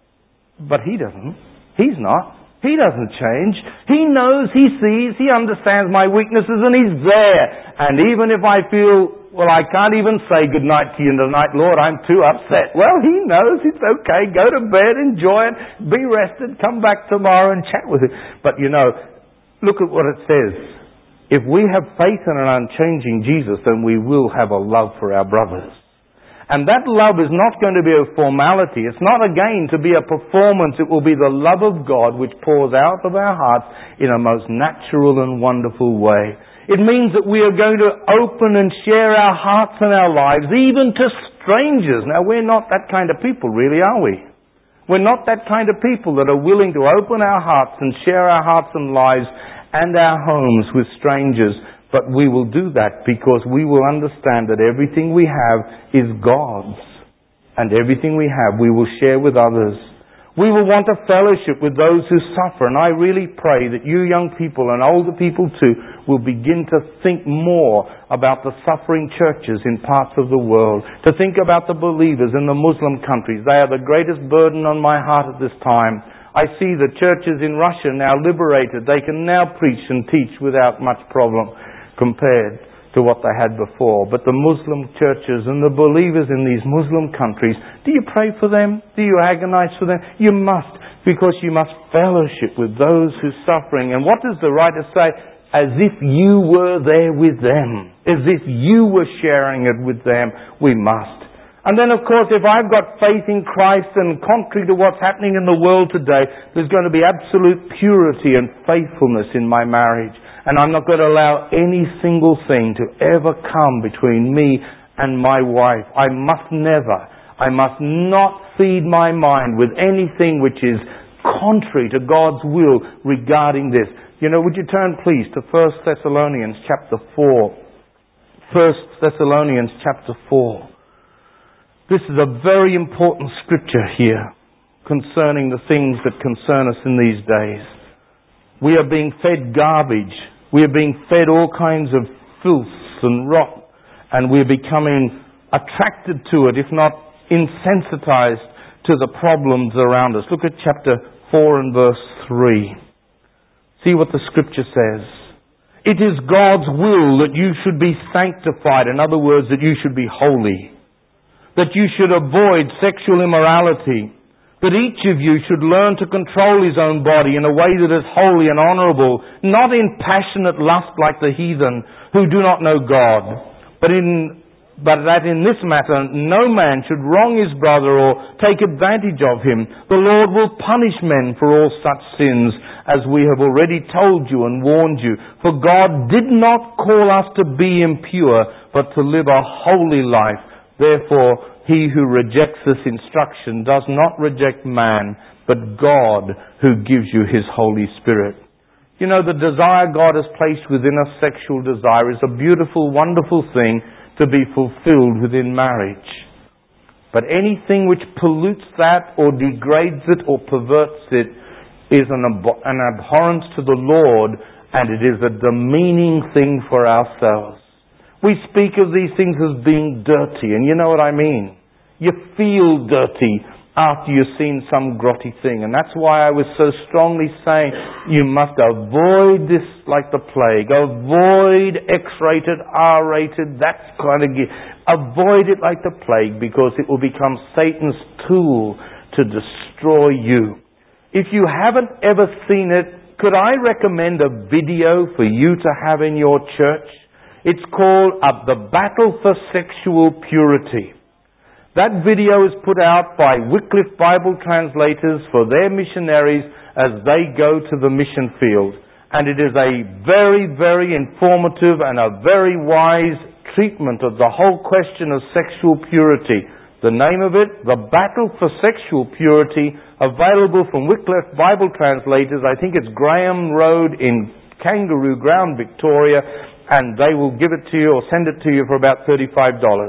but He doesn't. He's not. He doesn't change. He knows, He sees, He understands my weaknesses, and He's there. And even if I feel, well, I can't even say good night to you tonight, Lord, I'm too upset. Well, He knows it's okay. Go to bed, enjoy it, be rested, come back tomorrow and chat with Him. But you know, look at what it says. If we have faith in an unchanging Jesus, then we will have a love for our brothers. And that love is not going to be a formality. It's not, again, to be a performance. It will be the love of God which pours out of our hearts in a most natural and wonderful way. It means that we are going to open and share our hearts and our lives, even to strangers. Now, we're not that kind of people, really, are we? We're not that kind of people that are willing to open our hearts and share our hearts and lives and our homes with strangers. But we will do that because we will understand that everything we have is God's. And everything we have we will share with others. We will want a fellowship with those who suffer. And I really pray that you young people and older people too will begin to think more about the suffering churches in parts of the world. To think about the believers in the Muslim countries. They are the greatest burden on my heart at this time. I see the churches in Russia now liberated. They can now preach and teach without much problem compared to what they had before. But the Muslim churches and the believers in these Muslim countries, do you pray for them? Do you agonize for them? You must, because you must fellowship with those who are suffering. And what does the writer say? As if you were there with them. As if you were sharing it with them. We must. And then, of course, if I've got faith in Christ, and contrary to what's happening in the world today, there's going to be absolute purity and faithfulness in my marriage. And I'm not going to allow any single thing to ever come between me and my wife. I must never, I must not feed my mind with anything which is contrary to God's will regarding this. You know, would you turn please to First Thessalonians chapter four. First Thessalonians chapter four. This is a very important scripture here concerning the things that concern us in these days. We are being fed garbage. We are being fed all kinds of filth and rot. And we are becoming attracted to it, if not insensitized to the problems around us. Look at chapter four and verse three. See what the scripture says. It is God's will that you should be sanctified. In other words, that you should be holy. That you should avoid sexual immorality. That each of you should learn to control his own body in a way that is holy and honourable, not in passionate lust like the heathen who do not know God, but in but that in this matter no man should wrong his brother or take advantage of him. The Lord will punish men for all such sins, as we have already told you and warned you. For God did not call us to be impure, but to live a holy life. Therefore, he who rejects this instruction does not reject man, but God who gives you his Holy Spirit. You know, the desire God has placed within us, sexual desire, is a beautiful, wonderful thing to be fulfilled within marriage. But anything which pollutes that or degrades it or perverts it is an, ab- an abhorrence to the Lord, and it is a demeaning thing for ourselves. We speak of these things as being dirty, and you know what I mean. You feel dirty after you've seen some grotty thing. And that's why I was so strongly saying you must avoid this like the plague. Avoid X-rated, R-rated, that kind of... Ge- avoid it like the plague, because it will become Satan's tool to destroy you. If you haven't ever seen it, could I recommend a video for you to have in your church? It's called uh, The Battle for Sexual Purity. That video is put out by Wycliffe Bible translators for their missionaries as they go to the mission field. And it is a very, very informative and a very wise treatment of the whole question of sexual purity. The name of it, The Battle for Sexual Purity, available from Wycliffe Bible translators. I think it's Graham Road in Kangaroo Ground, Victoria. And they will give it to you or send it to you for about thirty-five dollars.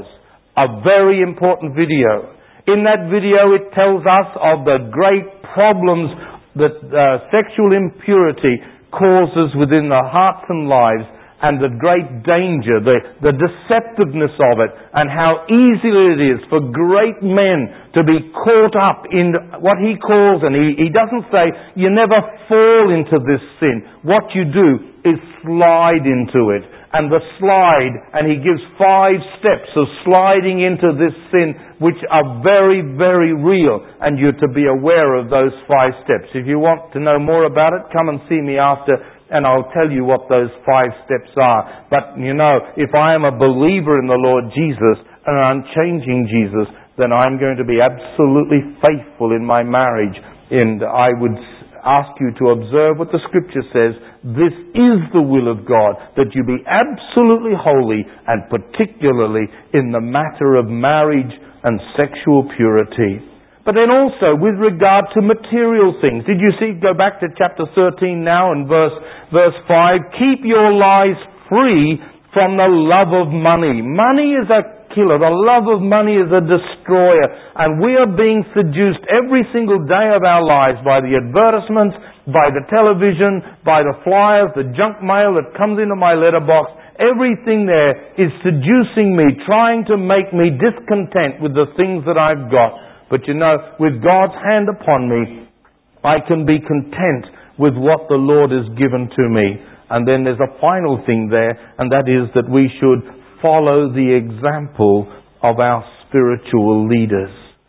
A very important video. In that video it tells us of the great problems that uh, sexual impurity causes within the hearts and lives, and the great danger, the, the deceptiveness of it, and how easy it is for great men to be caught up in what he calls, and he, he doesn't say, you never fall into this sin. What you do is slide into it. And the slide, and he gives five steps of sliding into this sin, which are very, very real, and you're to be aware of those five steps. If you want to know more about it, come and see me after, and I'll tell you what those five steps are. But, you know, if I am a believer in the Lord Jesus, and I'm changing Jesus, then I'm going to be absolutely faithful in my marriage. And I would ask you to observe what the Scripture says. This is the will of God, that you be absolutely holy, and particularly in the matter of marriage and sexual purity. But then also with regard to material things. Did you see, go back to chapter thirteen now and verse, verse five. Keep your lives free from the love of money. Money is a killer. The love of money is a destroyer. And we are being seduced every single day of our lives by the advertisements, by the television, by the flyers, the junk mail that comes into my letterbox. Everything there is seducing me, trying to make me discontent with the things that I've got. But you know, with God's hand upon me, I can be content with what the Lord has given to me. And then there's a final thing there, and that is that we should follow the example of our spiritual leaders.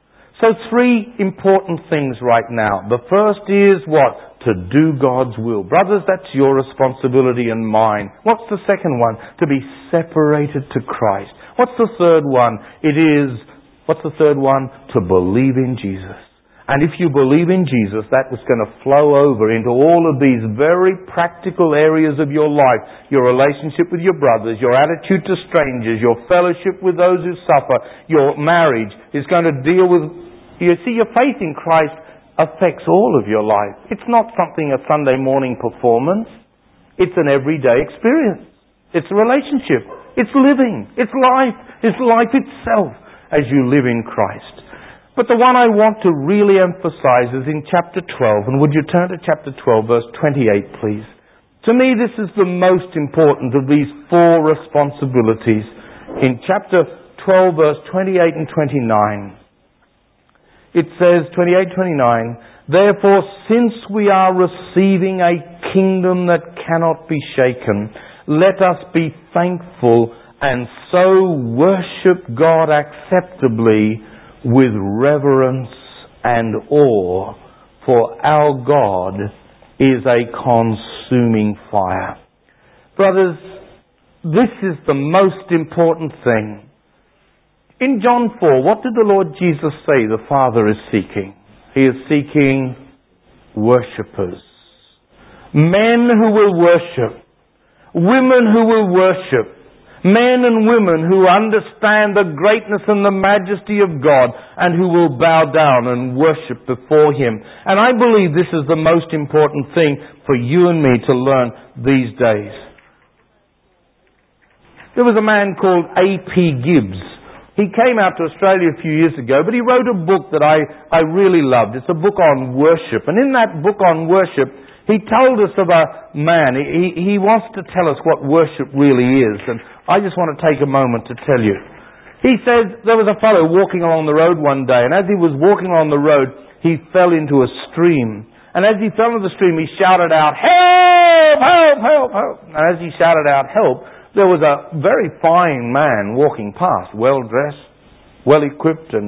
So three important things right now. The first is what? To do God's will. Brothers, that's your responsibility and mine. What's the second one? To be separated to Christ. What's the third one? It is, what's the third one? To believe in Jesus. And if you believe in Jesus, that is going to flow over into all of these very practical areas of your life. Your relationship with your brothers, your attitude to strangers, your fellowship with those who suffer, your marriage is going to deal with... You see, your faith in Christ affects all of your life. It's not something a Sunday morning performance. It's an everyday experience. It's a relationship. It's living. It's life. It's life itself as you live in Christ. But the one I want to really emphasize is in chapter twelve. And would you turn to chapter twelve, verse twenty-eight, please? To me, this is the most important of these four responsibilities. In chapter twelve, verse twenty-eight and twenty-nine, it says, twenty-eight, twenty-nine, therefore, since we are receiving a kingdom that cannot be shaken, let us be thankful and so worship God acceptably with reverence and awe, for our God is a consuming fire. Brothers, this is the most important thing. In John four, what did the Lord Jesus say the Father is seeking? He is seeking worshippers. Men who will worship. Women who will worship. Men and women who understand the greatness and the majesty of God and who will bow down and worship before Him. And I believe this is the most important thing for you and me to learn these days. There was a man called A P Gibbs. He came out to Australia a few years ago, but he wrote a book that I, I really loved. It's a book on worship. And in that book on worship, he told us of a man. He, he wants to tell us what worship really is. And I just want to take a moment to tell you. He says there was a fellow walking along the road one day, and as he was walking along the road, he fell into a stream. And as he fell into the stream, he shouted out, "Help! Help! Help! Help!" And as he shouted out, "Help!" there was a very fine man walking past, well-dressed, well-equipped, and,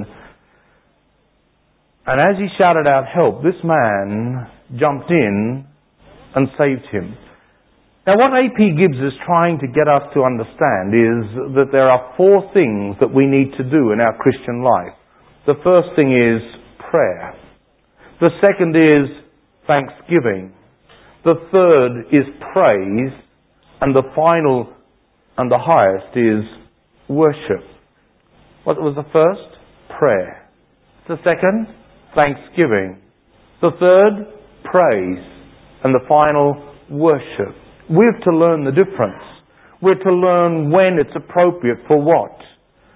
and as he shouted out, "Help!" this man jumped in and saved him. Now, what A P Gibbs is trying to get us to understand is that there are four things that we need to do in our Christian life. The first thing is prayer. The second is thanksgiving. The third is praise. And the final and the highest is worship. What was the first? Prayer. The second? Thanksgiving. The third? Praise. And the final? Worship. We're to learn the difference. We're to learn when it's appropriate for what.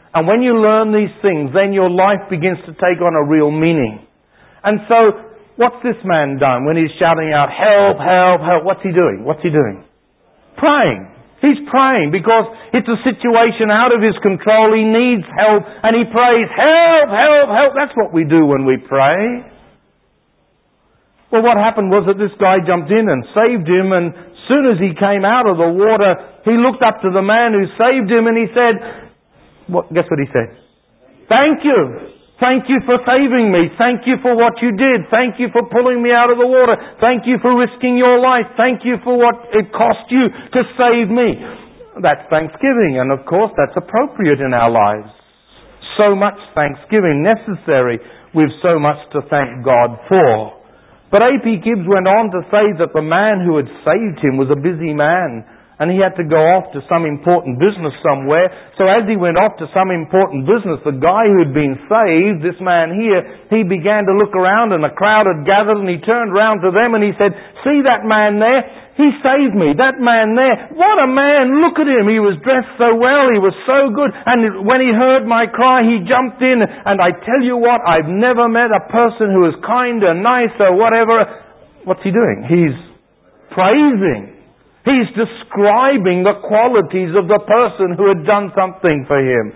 And when you learn these things, then your life begins to take on a real meaning. And so, what's this man done when he's shouting out, help, help, help? What's he doing? What's he doing? Praying. He's praying because it's a situation out of his control. He needs help and he prays, help, help, help. That's what we do when we pray. Well, what happened was that this guy jumped in and saved him, and as soon as he came out of the water, he looked up to the man who saved him and he said, what, guess what he said? Thank you. Thank you for saving me. Thank you for what you did. Thank you for pulling me out of the water. Thank you for risking your life. Thank you for what it cost you to save me. That's thanksgiving, and of course that's appropriate in our lives. So much thanksgiving necessary. We've so much to thank God for. But A P Gibbs went on to say that the man who had saved him was a busy man, and he had to go off to some important business somewhere. So as he went off to some important business, the guy who had been saved, this man here, he began to look around, and a crowd had gathered, and he turned round to them and he said, see that man there? He saved me. That man there. What a man. Look at him. He was dressed so well. He was so good. And when he heard my cry, he jumped in. And I tell you what, I've never met a person who is kind or nice or whatever. What's he doing? He's praising. He's describing the qualities of the person who had done something for him.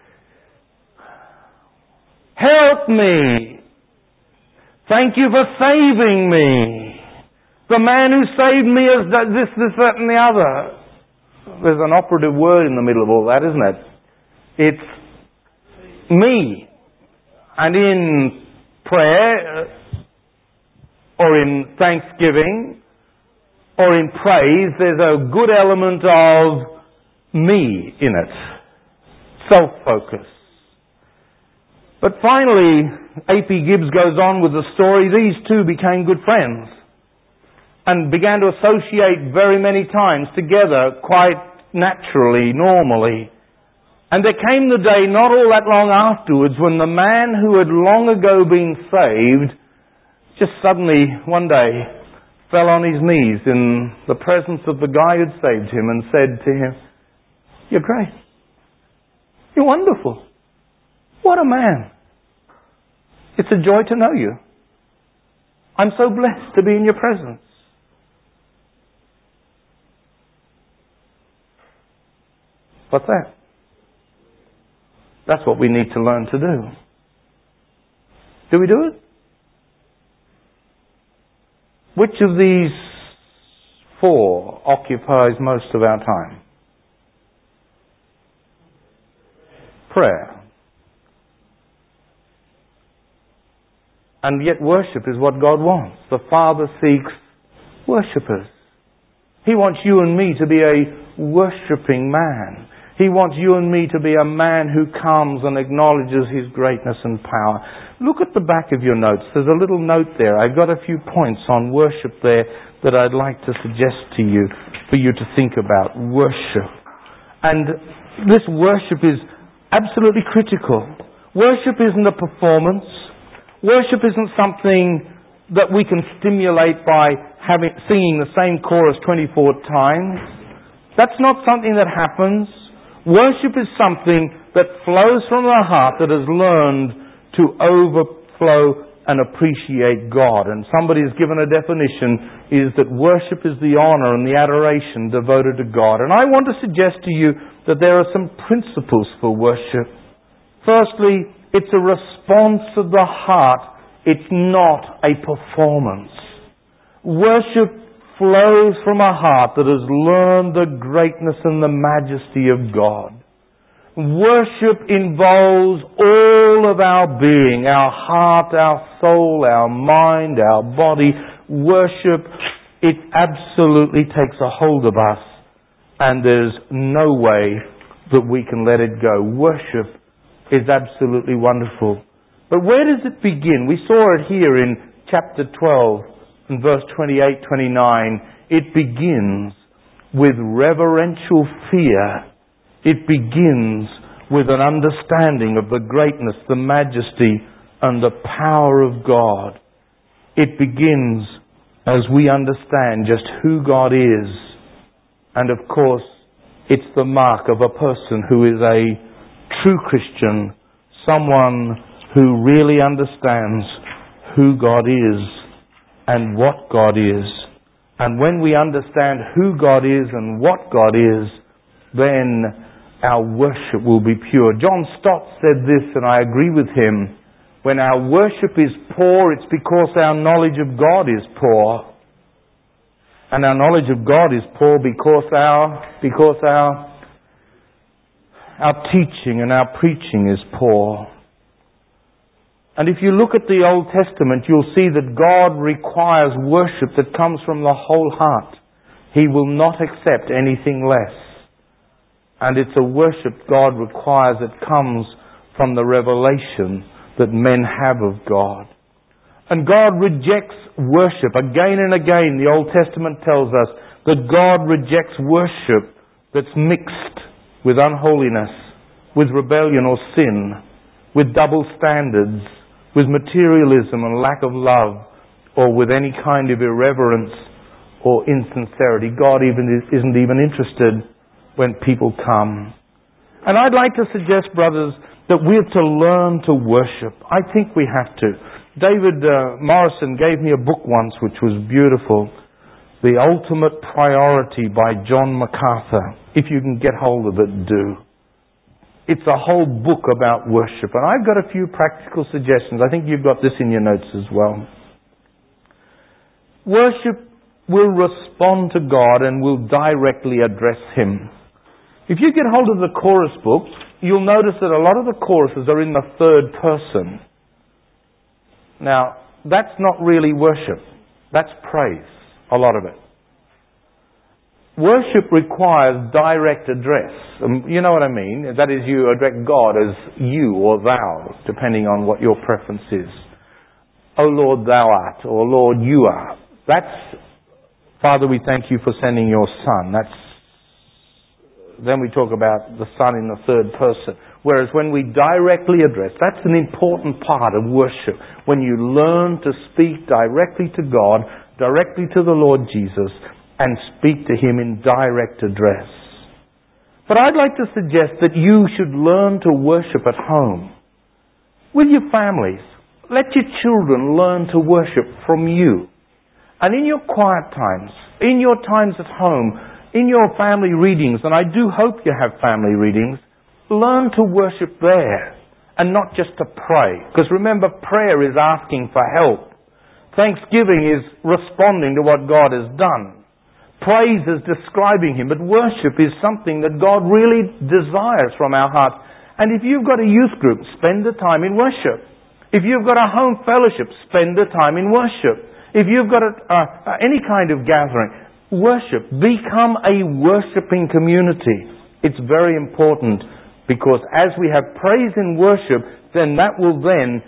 Help me. Thank you for saving me. The man who saved me has done this, this, that and the other. There's an operative word in the middle of all that, isn't it? It's me. And in prayer, or in thanksgiving, or in praise, there's a good element of me in it. Self-focus. But finally, A P Gibbs goes on with the story. These two became good friends and began to associate very many times together, quite naturally, normally. And there came the day, not all that long afterwards, when the man who had long ago been saved, just suddenly, one day, fell on his knees in the presence of the guy who'd saved him and said to him, you're great. You're wonderful. What a man. It's a joy to know you. I'm so blessed to be in your presence. What's that? That's what we need to learn to do. Do we do it? Which of these four occupies most of our time? Prayer. And yet worship is what God wants. The Father seeks worshippers. He wants you and me to be a worshipping man. He wants you and me to be a man who comes and acknowledges His greatness and power. Look at the back of your notes. There's a little note there. I've got a few points on worship there that I'd like to suggest to you for you to think about. Worship. And this worship is absolutely critical. Worship isn't a performance. Worship isn't something that we can stimulate by having singing the same chorus twenty-four times. That's not something that happens. Worship is something that flows from the heart that has learned to overflow and appreciate God. And somebody has given a definition, is that worship is the honor and the adoration devoted to God. And I want to suggest to you that there are some principles for worship. Firstly, it's a response of the heart. It's not a performance. Worship flows from a heart that has learned the greatness and the majesty of God. Worship involves all of our being, our heart, our soul, our mind, our body. Worship, it absolutely takes a hold of us, and there's no way that we can let it go. Worship is absolutely wonderful. But where does it begin? We saw it here in chapter twelve. In verse twenty-eight, twenty-nine, it begins with reverential fear. It begins with an understanding of the greatness, the majesty, and the power of God. It begins as we understand just who God is. And of course, it's the mark of a person who is a true Christian, someone who really understands who God is and what God is. And when we understand who God is and what God is, then our worship will be pure. John Stott said this, and I agree with him. When our worship is poor, it's because our knowledge of God is poor. And our knowledge of God is poor because our, because our, our teaching and our preaching is poor. And if you look at the Old Testament, you'll see that God requires worship that comes from the whole heart. He will not accept anything less. And it's a worship God requires that comes from the revelation that men have of God. And God rejects worship. Again and again, the Old Testament tells us that God rejects worship that's mixed with unholiness, with rebellion or sin, with double standards, with materialism and lack of love, or with any kind of irreverence or insincerity. God even isn't even interested when people come. And I'd like to suggest, brothers, that we're to learn to worship. I think we have to. David uh, Morrison gave me a book once which was beautiful. The Ultimate Priority by John MacArthur. If you can get hold of it, do. It's a whole book about worship. And I've got a few practical suggestions. I think you've got this in your notes as well. Worship will respond to God and will directly address Him. If you get hold of the chorus book, you'll notice that a lot of the choruses are in the third person. Now, that's not really worship. That's praise, a lot of it. Worship requires direct address. Um, you know what I mean? That is, you address God as you or thou, depending on what your preference is. O Lord, thou art, or Lord, you are. That's, Father, we thank you for sending your Son. That's, then we talk about the Son in the third person. Whereas when we directly address, that's an important part of worship. When you learn to speak directly to God, directly to the Lord Jesus, and speak to Him in direct address. But I'd like to suggest that you should learn to worship at home. With your families. Let your children learn to worship from you. And in your quiet times, in your times at home, in your family readings, and I do hope you have family readings, learn to worship there and not just to pray. Because remember, prayer is asking for help. Thanksgiving is responding to what God has done. Praise is describing Him, but worship is something that God really desires from our hearts. And if you've got a youth group, spend the time in worship. If you've got a home fellowship, spend the time in worship. If you've got a, uh, any kind of gathering, worship. Become a worshipping community. It's very important, because as we have praise in worship, then that will then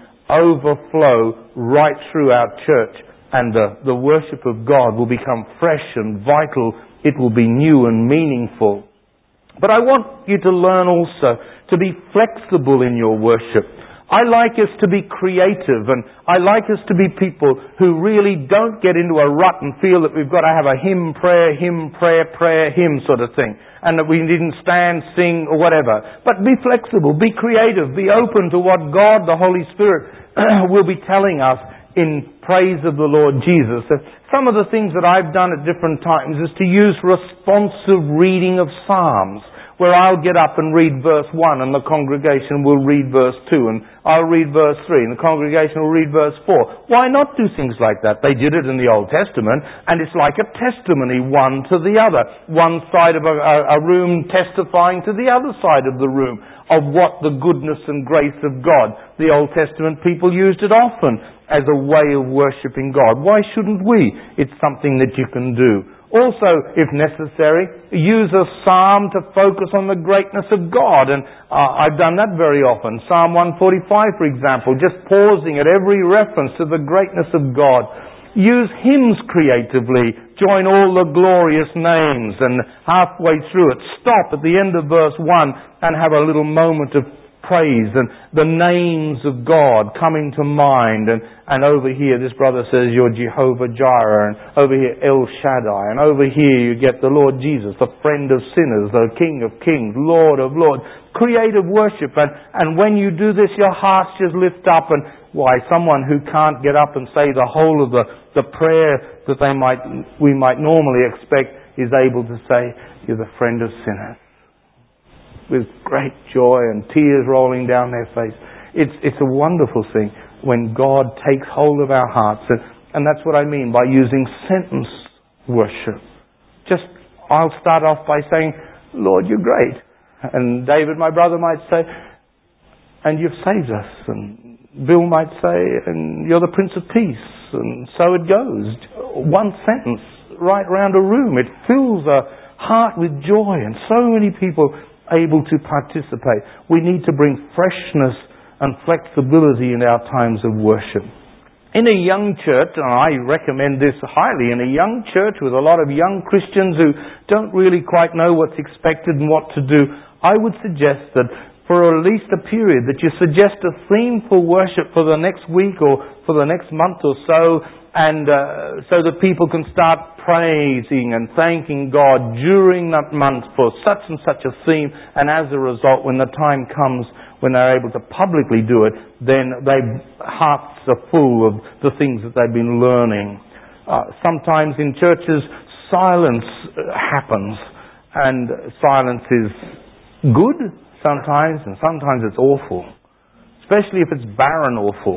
overflow right through our church. And the, the worship of God will become fresh and vital. It will be new and meaningful. But I want you to learn also to be flexible in your worship. I like us to be creative, and I like us to be people who really don't get into a rut and feel that we've got to have a hymn, prayer, hymn, prayer, prayer, hymn sort of thing. And that we didn't stand, sing, or whatever. But be flexible, be creative, be open to what God, the Holy Spirit, will be telling us in praise of the Lord Jesus. Some of the things that I've done at different times is to use responsive reading of Psalms, where I'll get up and read verse one and the congregation will read verse two, and I'll read verse three and the congregation will read verse four. Why not do things like that? They did it in the Old Testament, and it's like a testimony one to the other. One side of a, a room testifying to the other side of the room of what the goodness and grace of God. The Old Testament people used it often as a way of worshipping God. Why shouldn't we? It's something that you can do. Also, if necessary, use a psalm to focus on the greatness of God. And uh, I've done that very often. Psalm one forty-five, for example, just pausing at every reference to the greatness of God. Use hymns creatively. Join all the glorious names, and halfway through it, stop at the end of verse one and have a little moment of praise and the names of God coming to mind. And, and over here, this brother says, you're Jehovah Jireh, and over here, El Shaddai, and over here you get the Lord Jesus, the friend of sinners, the King of kings, Lord of lords. creative worship. And, and when you do this, your hearts just lift up. And why, someone who can't get up and say the whole of the, the prayer that they might we might normally expect is able to say, "You're the friend of sinners," with great joy and tears rolling down their face. It's, it's a wonderful thing when God takes hold of our hearts. And, and that's what I mean by using sentence worship. Just, I'll start off by saying, "Lord, you're great." And David, my brother, might say, "And you've saved us." And Bill might say, "And you're the Prince of Peace." And so it goes. One sentence right round a room. It fills a heart with joy, and so many people able to participate. We need to bring freshness and flexibility in our times of worship. In a young church, and I recommend this highly, in a young church with a lot of young Christians who don't really quite know what's expected and what to do, I would suggest that for at least a period that you suggest a theme for worship for the next week or for the next month or so, and uh, so that people can start praising and thanking God during that month for such and such a theme, and as a result, when the time comes when they're able to publicly do it, then their hearts are full of the things that they've been learning. Uh, sometimes in churches, silence happens, and silence is good sometimes, and sometimes it's awful, especially if it's barren awful.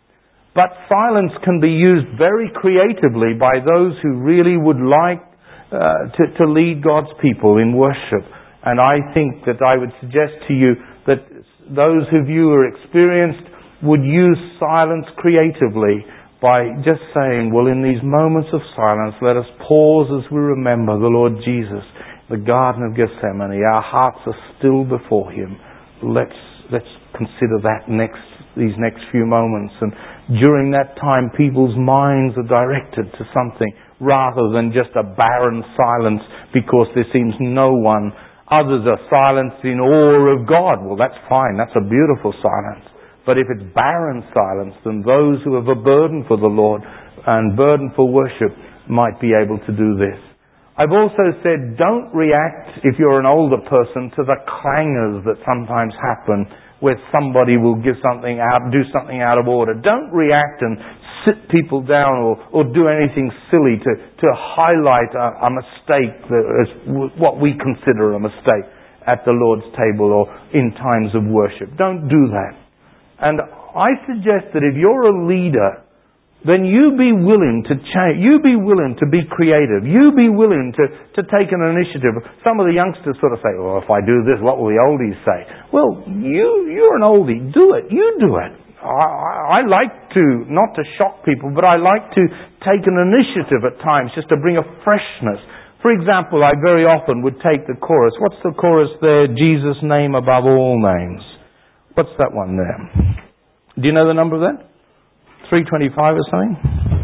But silence can be used very creatively by those who really would like uh, to, to lead God's people in worship. And I think that I would suggest to you that those of you who are experienced would use silence creatively by just saying, well, in these moments of silence, let us pause as we remember the Lord Jesus, the Garden of Gethsemane. Our hearts are still before Him. Let's let's consider that next these next few moments. And during that time, people's minds are directed to something rather than just a barren silence because there seems no one. Others are silenced in awe of God. Well, that's fine. That's a beautiful silence. But if it's barren silence, then those who have a burden for the Lord and burden for worship might be able to do this. I've also said, don't react, if you're an older person, to the clangers that sometimes happen where somebody will give something out, do something out of order. Don't react and sit people down or, or do anything silly to, to highlight a, a mistake that is what we consider a mistake at the Lord's table or in times of worship. Don't do that. And I suggest that if you're a leader, then you be willing to change. You be willing to be creative. You be willing to, to take an initiative. Some of the youngsters sort of say, well, if I do this, what will the oldies say? Well, you, you're an oldie. Do it. You do it. I, I like to, not to shock people, but I like to take an initiative at times just to bring a freshness. For example, I very often would take the chorus. What's the chorus there? Jesus' name above all names. What's that one there? Do you know the number of that? three twenty-five or something?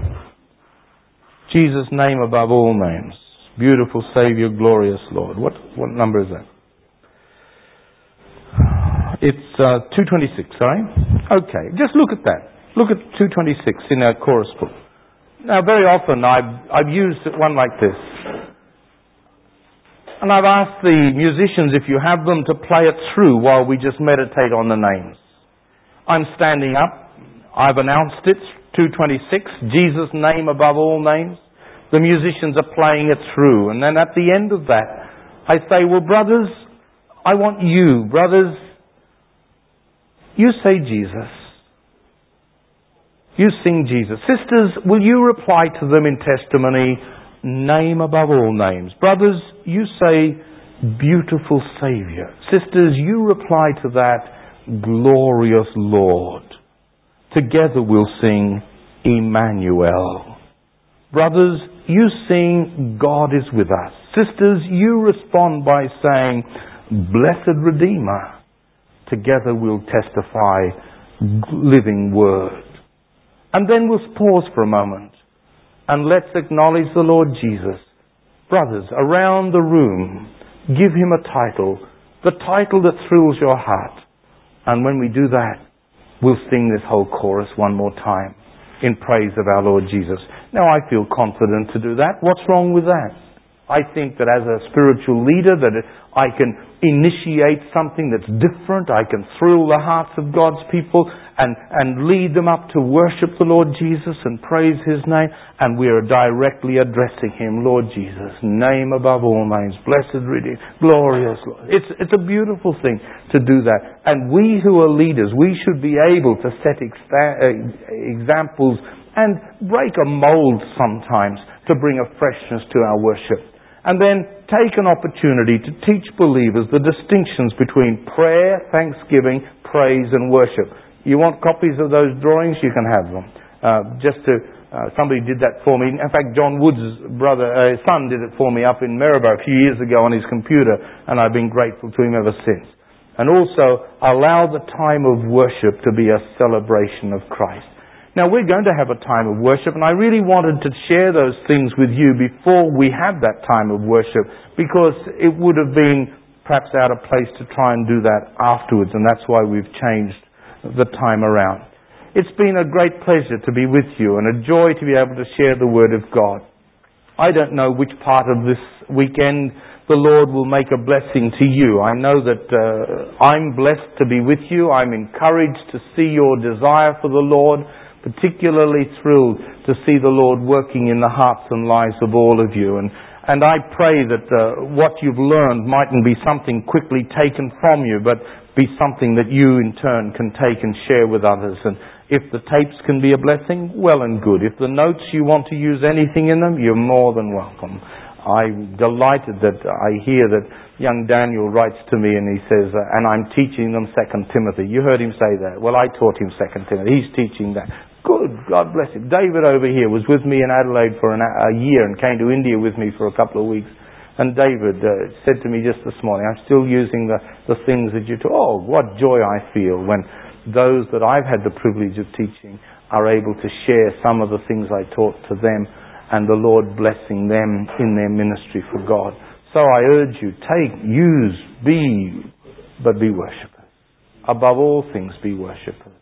Jesus' name above all names. Beautiful Saviour, glorious Lord. What what number is that? It's uh, two twenty-six, sorry. Okay, just look at that. Look at two twenty-six in our chorus book. Now, very often I've, I've used one like this. And I've asked the musicians, if you have them, to play it through while we just meditate on the names. I'm standing up. I've announced it, two twenty-six, Jesus' name above all names. The musicians are playing it through. And then at the end of that, I say, well, brothers, I want you, brothers, you say Jesus. You sing Jesus. Sisters, will you reply to them in testimony, name above all names. Brothers, you say, beautiful Saviour. Sisters, you reply to that, glorious Lord. Together we'll sing, Emmanuel. Brothers, you sing, God is with us. Sisters, you respond by saying, blessed Redeemer. Together we'll testify, living Word. And then we'll pause for a moment and let's acknowledge the Lord Jesus. Brothers, around the room, give Him a title, the title that thrills your heart. And when we do that, we'll sing this whole chorus one more time in praise of our Lord Jesus. Now, I feel confident to do that. What's wrong with that? I think that as a spiritual leader that I can initiate something that's different. I can thrill the hearts of God's people and, and lead them up to worship the Lord Jesus and praise His name. And we are directly addressing Him, Lord Jesus, name above all names, blessed Redeemer, glorious Lord. It's, it's a beautiful thing to do that. And we who are leaders, we should be able to set exa- examples and break a mold sometimes to bring a freshness to our worship. And then take an opportunity to teach believers the distinctions between prayer, thanksgiving, praise and worship. You want copies of those drawings? You can have them. Uh, just to, uh, somebody did that for me. In fact, John Wood's brother, uh, son did it for me up in Maryborough a few years ago on his computer, and I've been grateful to him ever since. And also, allow the time of worship to be a celebration of Christ. Now, we're going to have a time of worship, and I really wanted to share those things with you before we have that time of worship, because it would have been perhaps out of place to try and do that afterwards, and that's why we've changed the time around. It's been a great pleasure to be with you, and a joy to be able to share the Word of God. I don't know which part of this weekend the Lord will make a blessing to you. I know that uh, I'm blessed to be with you. I'm encouraged to see your desire for the Lord, particularly thrilled to see the Lord working in the hearts and lives of all of you. And, and I pray that uh, what you've learned mightn't be something quickly taken from you, but be something that you in turn can take and share with others. And if the tapes can be a blessing, well and good. If the notes you want to use anything in them, you're more than welcome. I'm delighted that I hear that young Daniel writes to me and he says, uh, and I'm teaching them Second Timothy. You heard him say that. Well, I taught him Second Timothy. He's teaching that. Good, God bless him. David over here was with me in Adelaide for an, a year and came to India with me for a couple of weeks. And David uh, said to me just this morning, I'm still using the, the things that you taught. Oh, what joy I feel when those that I've had the privilege of teaching are able to share some of the things I taught to them, and the Lord blessing them in their ministry for God. So I urge you, take, use, be, but be worshippers. Above all things, be worshippers.